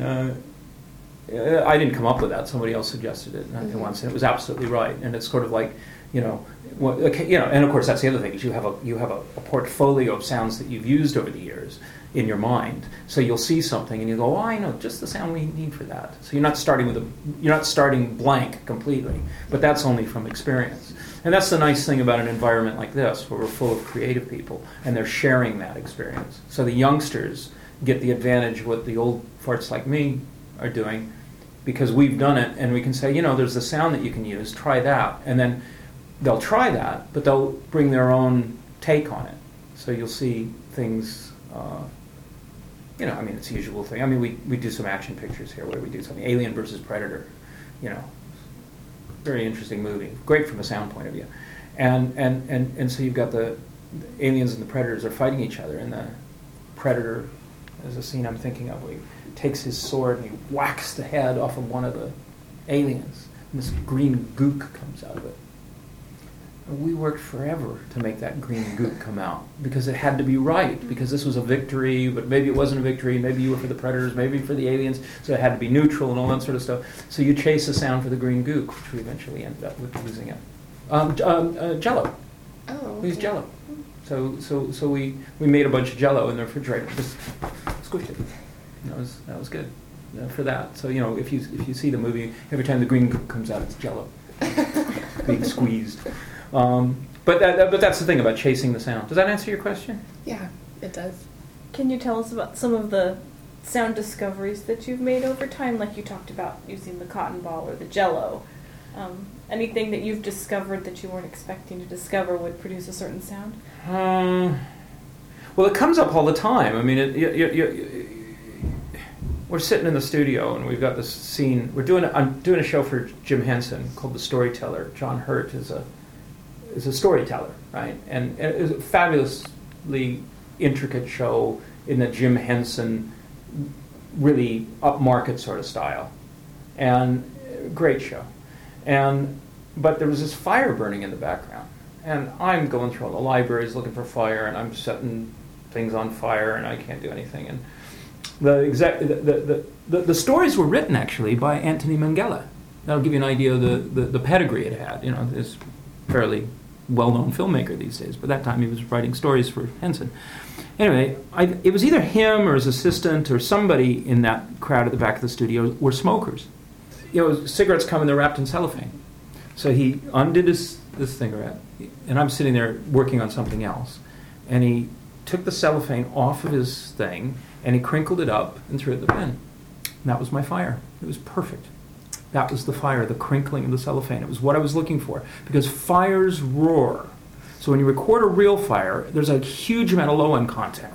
S3: uh, I didn't come up with that. Somebody else suggested it mm-hmm. once, and it was absolutely right. And it's sort of like, you know, well, okay, you know, and of course that's the other thing, is you have a you have a, a portfolio of sounds that you've used over the years in your mind. So you'll see something and you go, oh, I know just the sound we need for that. So you're not starting with a you're not starting blank completely, but that's only from experience. And that's the nice thing about an environment like this, where we're full of creative people, and they're sharing that experience. So the youngsters get the advantage of what the old farts like me are doing, because we've done it, and we can say, you know, there's a sound that you can use, try that. And then they'll try that, but they'll bring their own take on it. So you'll see things, uh, you know, I mean, it's the usual thing. I mean, we, we do some action pictures here where we do something, Alien versus Predator, you know. Very interesting movie, great from a sound point of view, and and, and, and so you've got the, the aliens and the predators are fighting each other, and the predator, there's a scene I'm thinking of where he takes his sword and he whacks the head off of one of the aliens, and this green gook comes out of it. And we worked forever to make that green gook come out, because it had to be right, because this was a victory, but maybe it wasn't a victory, maybe you were for the predators, maybe for the aliens, so it had to be neutral and all that sort of stuff. So you chase the sound for the green gook, which we eventually ended up with using it. Um, um, uh, Jell-O.
S1: Oh,
S3: We used
S1: okay.
S3: Jell-O. So so so we, we made a bunch of Jell-O in the refrigerator, just squished it. And that was that was good uh, for that. So, you know, if you if you see the movie, every time the green gook comes out, it's Jell-O being squeezed. Um, but that, but that's the thing about chasing the sound. Does that answer your question?
S1: Yeah, it does.
S2: Can you tell us about some of the sound discoveries that you've made over time? Like you talked about using the cotton ball or the Jell-O. Um, anything that you've discovered that you weren't expecting to discover would produce a certain sound?
S3: Um, well, it comes up all the time. I mean, it, you, you, you, we're sitting in the studio and we've got this scene. We're doing. A, I'm doing a show for Jim Henson called The Storyteller. John Hurt is a is a storyteller, right? And, and it was a fabulously intricate show in the Jim Henson really upmarket sort of style, and great show. And but there was this fire burning in the background, and I'm going through all the libraries looking for fire, and I'm setting things on fire, and I can't do anything. And the exact the the, the, the stories were written actually by Anthony Minghella. That'll give you an idea of the, the, the pedigree it had. You know, it's fairly well-known filmmaker these days. But that time he was writing stories for Henson. Anyway, I, it was either him or his assistant or somebody in that crowd at the back of the studio were smokers. You know, cigarettes come and they're wrapped in cellophane. So he undid his this cigarette, and I'm sitting there working on something else, and he took the cellophane off of his thing, and he crinkled it up and threw it in the bin. And that was my fire. It was perfect. That was the fire, the crinkling of the cellophane. It was what I was looking for, because fires roar. So when you record a real fire, there's a huge amount of low-end content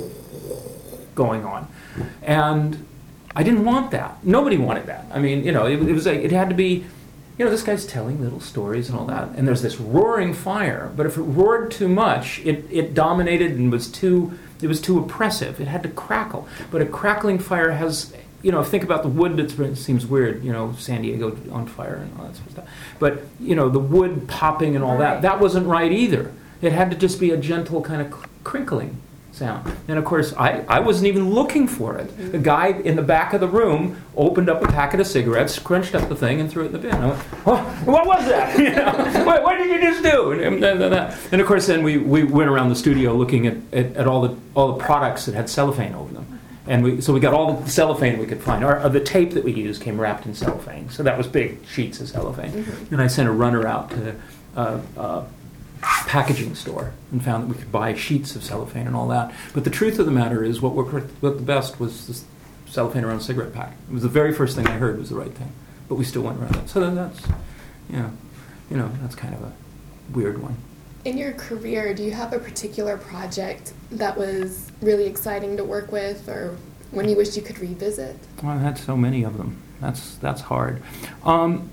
S3: going on. And I didn't want that. Nobody wanted that. I mean, you know, it, it was like, it had to be, you know, this guy's telling little stories and all that, and there's this roaring fire. But if it roared too much, it, it dominated and was too, it was too oppressive. It had to crackle. But a crackling fire has, you know, think about the wood. That's, it seems weird, you know, San Diego on fire and all that sort of stuff. But, you know, the wood popping and all that, that wasn't right either. It had to just be a gentle kind of crinkling sound. And of course, I, I wasn't even looking for it. Mm-hmm. The guy in the back of the room opened up a packet of cigarettes, crunched up the thing, and threw it in the bin. I went, oh, what was that? You know, what, what did you just do? And, and, and, and of course, then we, we went around the studio looking at, at, at all the all the products that had cellophane over them. And we, so we got all the cellophane we could find. Our, uh, the tape that we used came wrapped in cellophane. So that was big sheets of cellophane. Mm-hmm. And I sent a runner out to uh, uh, packaging store and found that we could buy sheets of cellophane and all that. But the truth of the matter is, what worked what the best was this cellophane around a cigarette pack. It was the very first thing I heard was the right thing, but we still went around that. So then that's, you know, you know, that's kind of a weird one.
S1: In your career, do you have a particular project that was really exciting to work with, or when you wish you could revisit?
S3: Well, I had so many of them. That's that's hard. Um,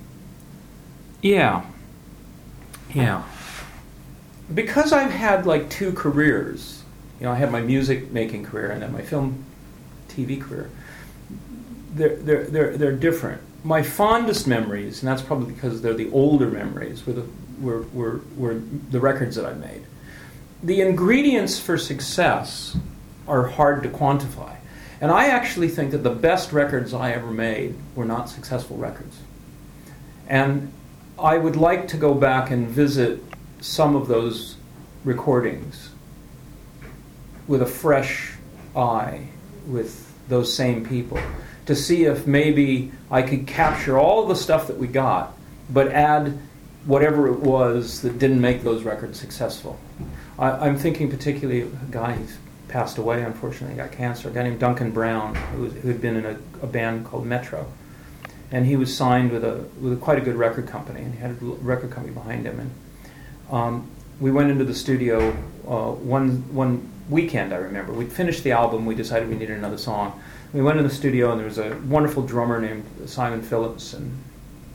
S3: yeah, yeah. Because I've had like two careers, you know, I had my music making career and then my film, T V career. They're they're they're they're different. My fondest memories, and that's probably because they're the older memories, were the were were were the records that I made. The ingredients for success are hard to quantify, and I actually think that the best records I ever made were not successful records. And I would like to go back and visit some of those recordings with a fresh eye, with those same people, to see if maybe I could capture all the stuff that we got, but add whatever it was that didn't make those records successful. I, I'm thinking particularly of a guy who's passed away, unfortunately, got cancer, a guy named Duncan Brown, who, was, who had been in a, a band called Metro. And he was signed with a with a, quite a good record company, and he had a record company behind him. And um, we went into the studio uh, one one weekend, I remember. We'd finished the album, we decided we needed another song. We went in the studio, and there was a wonderful drummer named Simon Phillips, and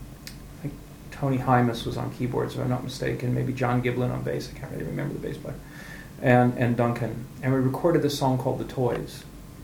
S3: I think Tony Hymas was on keyboards, if I'm not mistaken, maybe John Giblin on bass, I can't really remember the bass player, and, and Duncan. And we recorded this song called The Toys.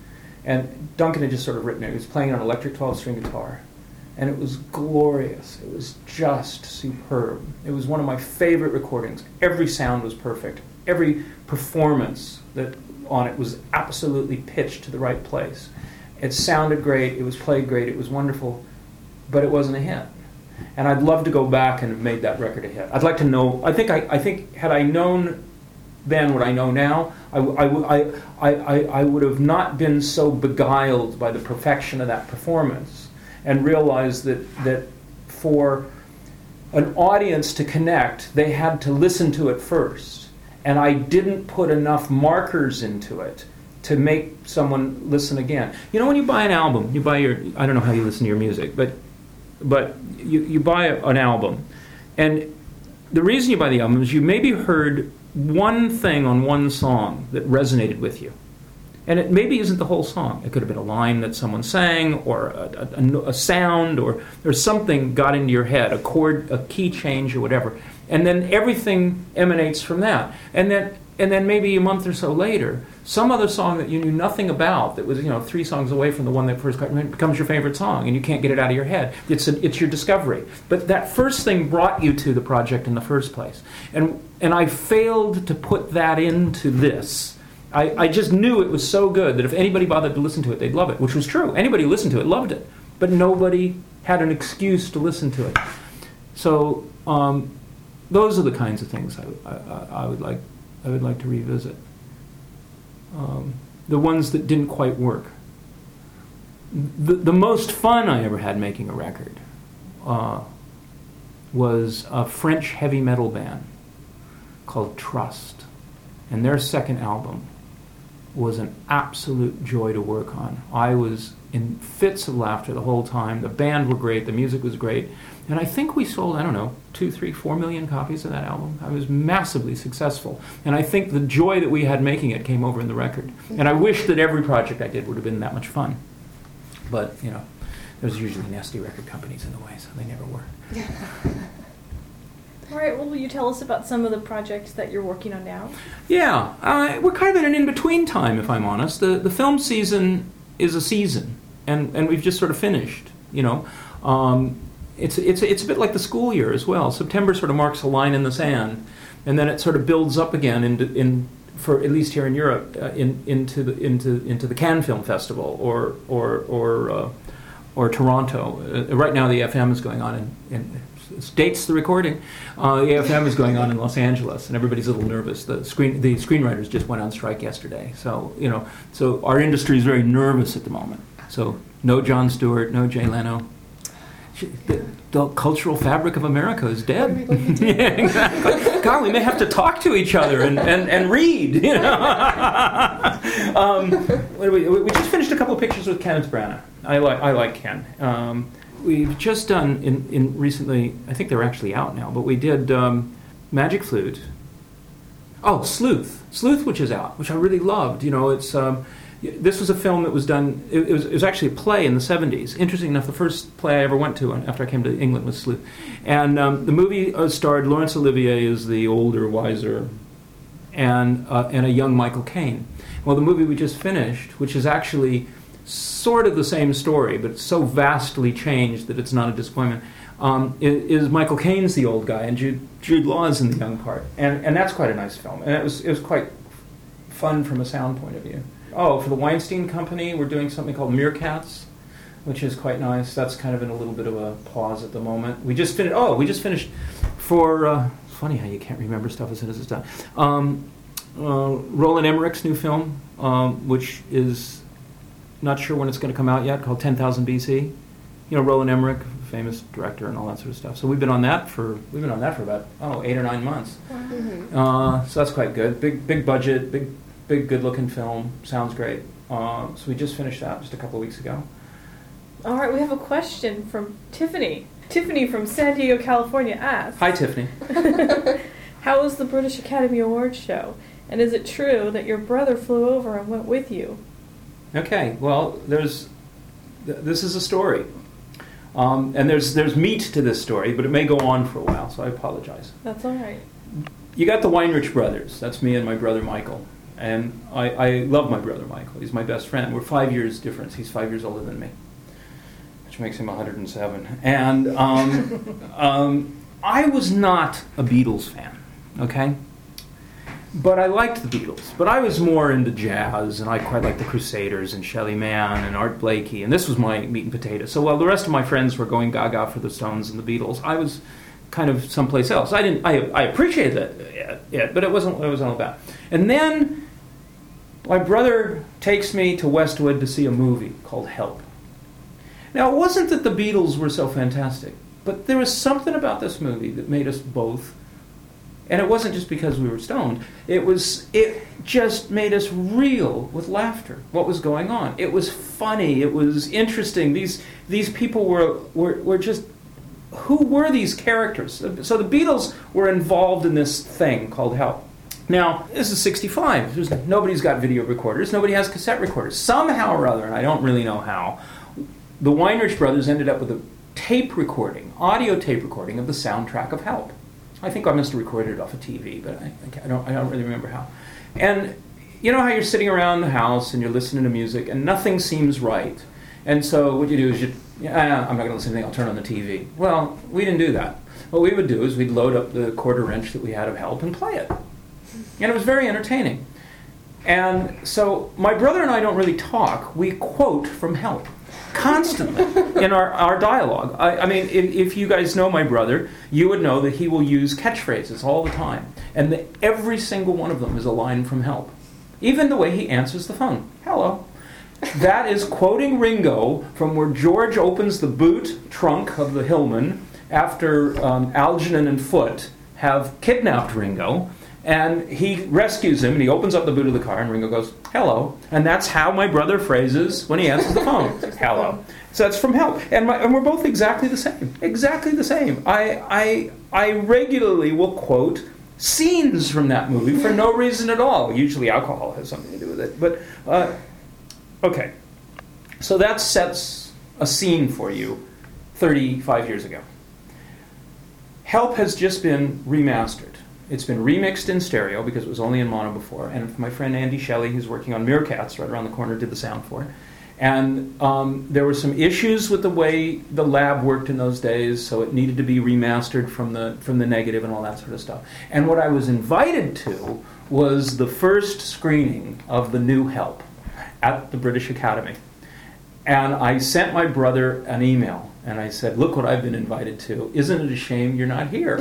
S3: And Duncan had just sort of written it. He was playing on an electric twelve-string guitar. And it was glorious. It was just superb. It was one of my favorite recordings. Every sound was perfect. Every performance that on it was absolutely pitched to the right place. It sounded great. It was played great. It was wonderful. But it wasn't a hit. And I'd love to go back and have made that record a hit. I'd like to know. I think. I, I think. Had I known then what I know now, I, I, I, I, I would have not been so beguiled by the perfection of that performance, and realized that that for an audience to connect, they had to listen to it first. And I didn't put enough markers into it to make someone listen again. You know, when you buy an album, you buy your, I don't know how you listen to your music, but but you, you buy an album, and the reason you buy the album is you maybe heard one thing on one song that resonated with you. And it maybe isn't the whole song. It could have been a line that someone sang, or a, a, a sound, or or something got into your head, a chord, a key change, or whatever. And then everything emanates from that. And then and then maybe a month or so later, some other song that you knew nothing about, that was, you know, three songs away from the one that first got, becomes your favorite song, and you can't get it out of your head. It's a, it's your discovery. But that first thing brought you to the project in the first place. And and I failed to put that into this. I, I just knew it was so good that if anybody bothered to listen to it, they'd love it, which was true. Anybody who listened to it loved it. But nobody had an excuse to listen to it. So um, those are the kinds of things I, I, I would like I would like to revisit. Um, the ones that didn't quite work. The, the most fun I ever had making a record uh, was a French heavy metal band called Trust. And their second album was an absolute joy to work on. I was in fits of laughter the whole time. The band were great. The music was great. And I think we sold, I don't know, two, three, four million copies of that album. I was massively successful. And I think the joy that we had making it came over in the record. And I wish that every project I did would have been that much fun. But, you know, there's usually nasty record companies in the way, so they never were.
S2: All right, well, will you tell us about some of the projects that you're working on now?
S3: Yeah, uh, we're kind of in an in-between time, if I'm honest. The the film season is a season, and, and we've just sort of finished, you know. Um, it's, it's, it's a bit like the school year as well. September sort of marks a line in the sand, and then it sort of builds up again into, in, for at least here in Europe, uh, in, into, the, into, into the Cannes Film Festival or, or, or, uh, or Toronto. Uh, right now the F M is going on in... in dates the recording. Uh, the A F M is going on in Los Angeles, and everybody's a little nervous. The screen, the screenwriters just went on strike yesterday, so you know, so our industry is very nervous at the moment. So no Jon Stewart, no Jay Leno. The, the cultural fabric of America is dead.
S1: What are we going to do?
S3: Yeah, exactly. God, we may have to talk to each other and, and, and read. You know. um, what do we, we just finished a couple of pictures with Kenneth Branagh. I like I like Ken. Um, We've just done in, in recently, I think they're actually out now, but we did um, Magic Flute. Oh, Sleuth. Sleuth, which is out, which I really loved. You know, it's um, this was a film that was done, it, it, was, it was actually a play in the seventies. Interesting enough, the first play I ever went to after I came to England was Sleuth. And um, the movie uh, starred Laurence Olivier as the older, wiser, and, uh, and a young Michael Caine. Well, the movie we just finished, which is actually sort of the same story, but it's so vastly changed that it's not a disappointment, um, is, is Michael Caine's the old guy, and Jude, Jude Law is in the young part. And, and that's quite a nice film. And it was, it was quite fun from a sound point of view. Oh, for the Weinstein Company, we're doing something called Meerkats, which is quite nice. That's kind of in a little bit of a pause at the moment. We just finished, oh, we just finished for, uh, it's funny how you can't remember stuff as soon as it's done. Um, uh, Roland Emmerich's new film, um, which is... not sure when it's going to come out yet, called ten thousand B C. You know, Roland Emmerich, famous director and all that sort of stuff. So we've been on that for we've been on that for about oh eight or nine months.
S1: Mm-hmm.
S3: Uh, so that's quite good. Big big budget, big big good looking film. Sounds great. Uh, so we just finished that just a couple of weeks ago.
S2: All right, we have a question from Tiffany. Tiffany from San Diego, California asks,
S3: Hi, Tiffany.
S2: how was the British Academy Awards show? And is it true that your brother flew over and went with you?
S3: Okay, well, there's th- this is a story, um, and there's there's meat to this story, but it may go on for a while, so I apologize.
S2: That's all right.
S3: You got the Weinrich brothers. That's me and my brother Michael, and I, I love my brother Michael. He's my best friend. We're five years difference. He's five years older than me, which makes him one hundred seven. And um, um, I was not a Beatles fan, okay? But I liked the Beatles. But I was more into jazz, and I quite liked the Crusaders and Shelley Mann and Art Blakey, and this was my meat and potatoes. So while the rest of my friends were going gaga for the Stones and the Beatles, I was kind of someplace else. I didn't. I, I appreciated it, it, but it wasn't. It wasn't all that. And then my brother takes me to Westwood to see a movie called Help. Now it wasn't that the Beatles were so fantastic, but there was something about this movie that made us both. And it wasn't just because we were stoned. It was. It just made us reel with laughter. What was going on? It was funny. It was interesting. These these people were were, were just. Who were these characters? So the Beatles were involved in this thing called Help. Now this is sixty-five. There's, nobody's got video recorders. Nobody has cassette recorders. Somehow or other, and I don't really know how, the Weinrich brothers ended up with a tape recording, audio tape recording of the soundtrack of Help. I think I must have recorded it off a T V, but I, I don't I don't really remember how. And you know how you're sitting around the house and you're listening to music and nothing seems right. And so what you do is you, yeah, I'm not going to listen to anything, I'll turn on the T V. Well, we didn't do that. What we would do is we'd load up the quarter wrench that we had of Help and play it. And it was very entertaining. And so my brother and I don't really talk. We quote from Help. constantly in our, our dialogue. I, I mean, if, if you guys know my brother, you would know that he will use catchphrases all the time. And the, every single one of them is a line from Help. Even the way he answers the phone. Hello. That is quoting Ringo from where George opens the boot trunk of the Hillman after um, Algernon and Foote have kidnapped Ringo. And he rescues him, and he opens up the boot of the car, and Ringo goes, hello. And that's how my brother phrases when he answers the phone. Hello. So that's from Help. And, my, and we're both exactly the same. Exactly the same. I, I, I regularly will quote scenes from that movie for no reason at all. Usually alcohol has something to do with it. But, uh, okay. So that sets a scene for you thirty-five years ago. Help has just been remastered. It's been remixed in stereo because it was only in mono before. And my friend Andy Shelley, who's working on Meerkats right around the corner, did the sound for it. And um, there were some issues with the way the lab worked in those days, so it needed to be remastered from the from the negative and all that sort of stuff. And what I was invited to was the first screening of the new Help at the British Academy. And I sent my brother an email, and I said, look what I've been invited to. Isn't it a shame you're not here?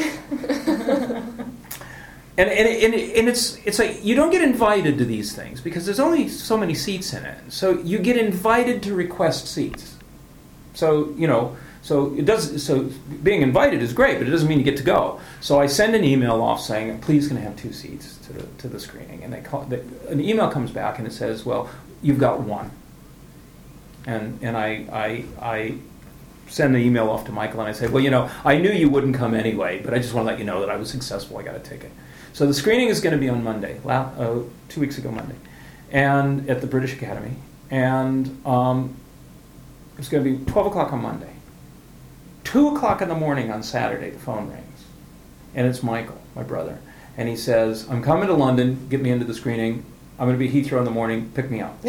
S3: And, and, and, and it's it's like you don't get invited to these things because there's only so many seats in it. So you get invited to request seats. So you know, so it does. So being invited is great, but it doesn't mean you get to go. So I send an email off saying, "Please, can I have two seats to the to the screening?" And they call. They, an email comes back and it says, "Well, you've got one." And and I I I. send the email off to Michael and I say, well, you know, I knew you wouldn't come anyway, but I just want to let you know that I was successful. I got a ticket. So the screening is going to be on Monday, uh, two weeks ago Monday, and at the British Academy. And um, it's going to be twelve o'clock on Monday. two o'clock in the morning on Saturday, the phone rings. And it's Michael, my brother. And he says, I'm coming to London, get me into the screening. I'm going to be at Heathrow in the morning, pick me up.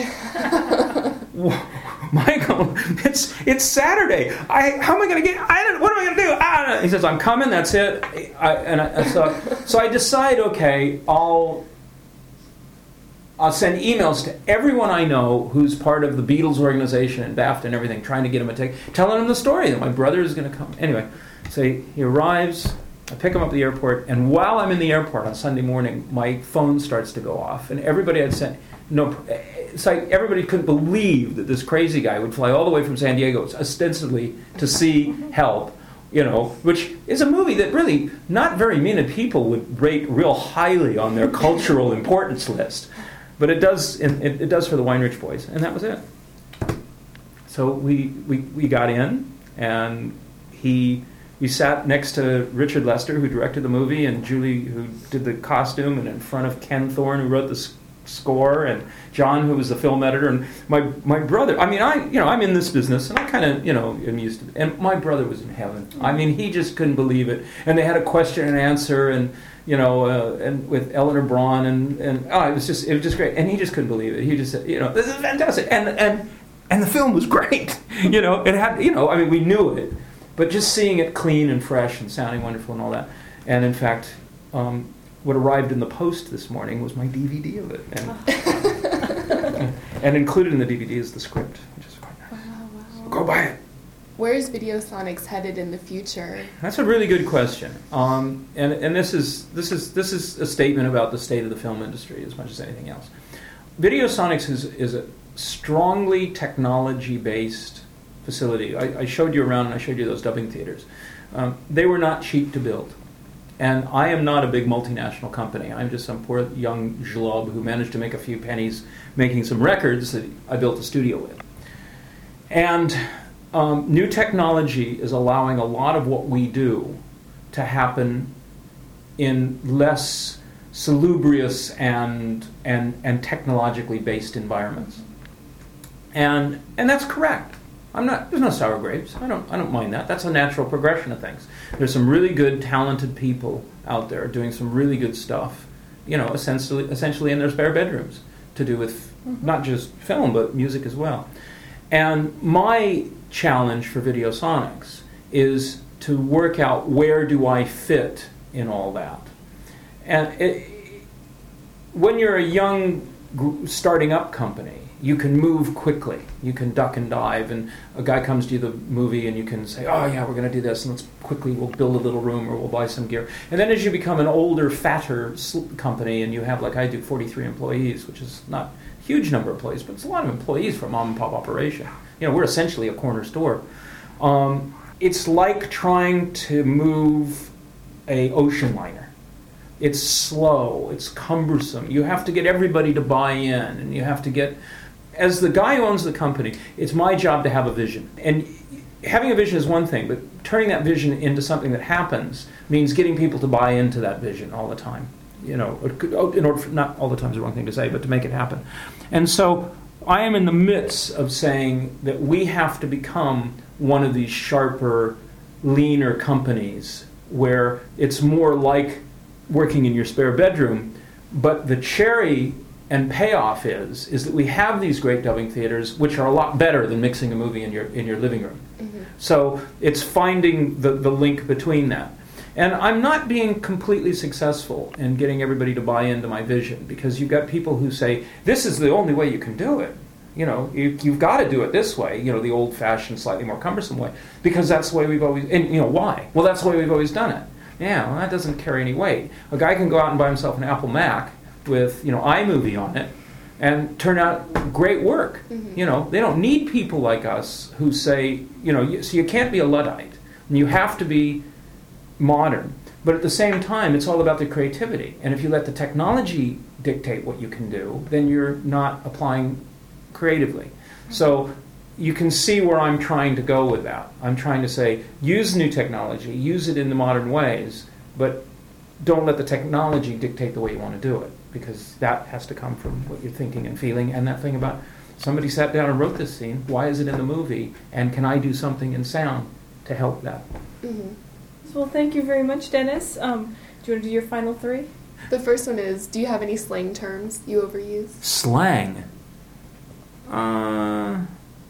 S3: Michael, it's it's Saturday. I how am I going to get? I don't. What am I going to do? I don't know. He says, "I'm coming. That's it." I, and I, so so I decide. Okay, I'll I'll send emails to everyone I know who's part of the Beatles organization and BAFTA and everything, trying to get him a ticket, telling him the story that my brother is going to come. Anyway, so he arrives. I pick him up at the airport, and while I'm in the airport on Sunday morning, my phone starts to go off, and everybody I'd sent. No, it's like everybody couldn't believe that this crazy guy would fly all the way from San Diego ostensibly to see Help, you know, which is a movie that really not very many people would rate real highly on their cultural importance list, but it does. It, it does for the Weinrich Boys, and that was it. So we we, we got in, and he. We sat next to Richard Lester, who directed the movie, and Julie, who did the costume, and in front of Ken Thorne, who wrote the sc- score, and John, who was the film editor, and my my brother. I mean, I you know I'm in this business, and I kind of you know am used to it. And my brother was in heaven. I mean, he just couldn't believe it. And they had a question and answer, and you know, uh, and with Eleanor Braun, and and oh, it was just it was just great. And he just couldn't believe it. He just said, you know, this is fantastic. And and and the film was great. You know, it had you know, I mean, we knew it. But just seeing it clean and fresh and sounding wonderful and all that. And in fact, um, what arrived in the post this morning was my D V D of it. And, uh, and included in the D V D is the script, which is quite nice.
S1: Wow, wow.
S3: So go buy it.
S1: Where is Videosonics headed in the future?
S3: That's a really good question. Um, and and this is this is this is a statement about the state of the film industry as much as anything else. Videosonics is is a strongly technology-based facility. I, I showed you around and I showed you those dubbing theaters. Um, they were not cheap to build. And I am not a big multinational company. I'm just some poor young jlob who managed to make a few pennies making some records that I built a studio with. And um, new technology is allowing a lot of what we do to happen in less salubrious and and, and technologically based environments. And and that's correct. I'm not. There's no sour grapes. I don't. I don't mind that. That's a natural progression of things. There's some really good, talented people out there doing some really good stuff. You know, essentially, essentially in their spare bedrooms to do with mm-hmm. not just film but music as well. And my challenge for Videosonics is to work out where do I fit in all that. And it, when you're a young starting up company, you can move quickly. You can duck and dive, and a guy comes to you the movie, and you can say, "Oh yeah, we're going to do this, and let's quickly we'll build a little room, or we'll buy some gear." And then as you become an older, fatter company, and you have, like I do, forty-three employees, which is not a huge number of employees, but it's a lot of employees for a mom and pop operation. You know, we're essentially a corner store. Um, it's like trying to move a ocean liner. It's slow, it's cumbersome. You have to get everybody to buy in, and you have to get, as the guy who owns the company, it's my job to have a vision. And having a vision is one thing, but turning that vision into something that happens means getting people to buy into that vision all the time. You know, in order for, not all the time is the wrong thing to say, but to make it happen. And so I am in the midst of saying that we have to become one of these sharper, leaner companies where it's more like working in your spare bedroom, but the cherry and payoff is is that we have these great dubbing theaters, which are a lot better than mixing a movie in your in your living room. Mm-hmm. So it's finding the, the link between that. And I'm not being completely successful in getting everybody to buy into my vision, because you've got people who say, this is the only way you can do it. You know, you, you've got to do it this way, you know, the old-fashioned, slightly more cumbersome way, because that's the way we've always, and you know, why? Well, that's the way we've always done it. Yeah, well, that doesn't carry any weight. A guy can go out and buy himself an Apple Mac with, you know, iMovie on it and turn out great work. Mm-hmm. You know, they don't need people like us who say, you know, you, so you can't be a Luddite. And you have to be modern. But at the same time, it's all about the creativity. And if you let the technology dictate what you can do, then you're not applying creatively. So you can see where I'm trying to go with that. I'm trying to say, use new technology, use it in the modern ways, but don't let the technology dictate the way you want to do it, because that has to come from what you're thinking and feeling. And that thing about somebody sat down and wrote this scene, why is it in the movie, and can I do something in sound to help that?
S1: Mm-hmm.
S2: Well, thank you very much, Dennis. Um, do you want to do your final three?
S1: The first one is, do you have any slang terms you overuse?
S3: Slang? Uh...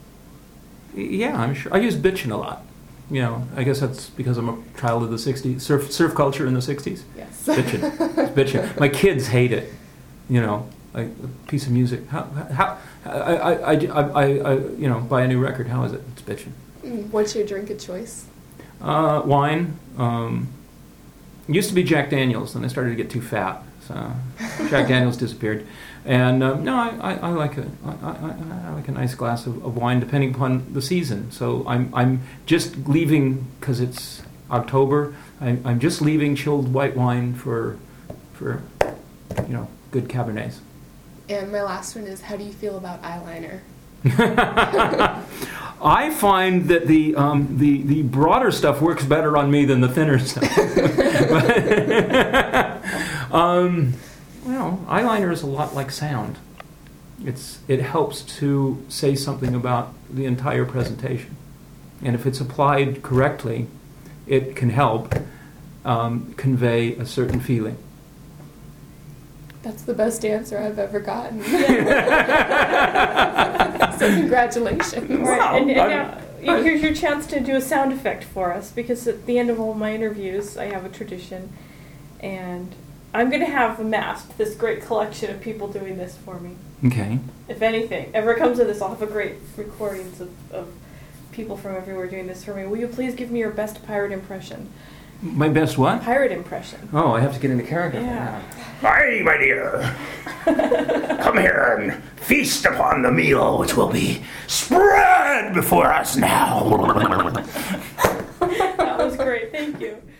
S3: Yeah, I'm sure. I use bitchin' a lot. You know, I guess that's because I'm a child of the sixties, surf surf culture in the sixties.
S1: Yes.
S3: Bitchin'. It's bitchin'. My kids hate it. You know, like a piece of music. How, how, I, I, I, I, I, you know, buy a new record. How is it? It's bitchin'.
S1: Mm, what's your drink of choice?
S3: Uh, wine. Um, it used to be Jack Daniels, then I started to get too fat. So Jack Daniels disappeared. And um, no, I, I, I like a I, I, I like a nice glass of, of wine, depending upon the season. So I'm I'm just leaving because it's October. I, I'm just leaving chilled white wine for for you know good Cabernets.
S1: And my last one is, how do you feel about eyeliner?
S3: I find that the um, the the broader stuff works better on me than the thinner stuff. um, Well, eyeliner is a lot like sound. It's it helps to say something about the entire presentation, and if it's applied correctly, it can help um, convey a certain feeling.
S1: That's the best answer I've ever gotten. So congratulations.
S2: Right, and, and now here's your chance to do a sound effect for us, because at the end of all my interviews, I have a tradition, and I'm going to have amassed this great collection of people doing this for me.
S3: Okay.
S2: If anything ever comes of this, I'll have a great recordings of, of people from everywhere doing this for me. Will you please give me your best pirate impression?
S3: My best what?
S2: Pirate impression.
S3: Oh, I have to get into character.
S2: Yeah.
S4: Aye, my dear. Come here and feast upon the meal which will be spread before us now.
S2: That was great. Thank you.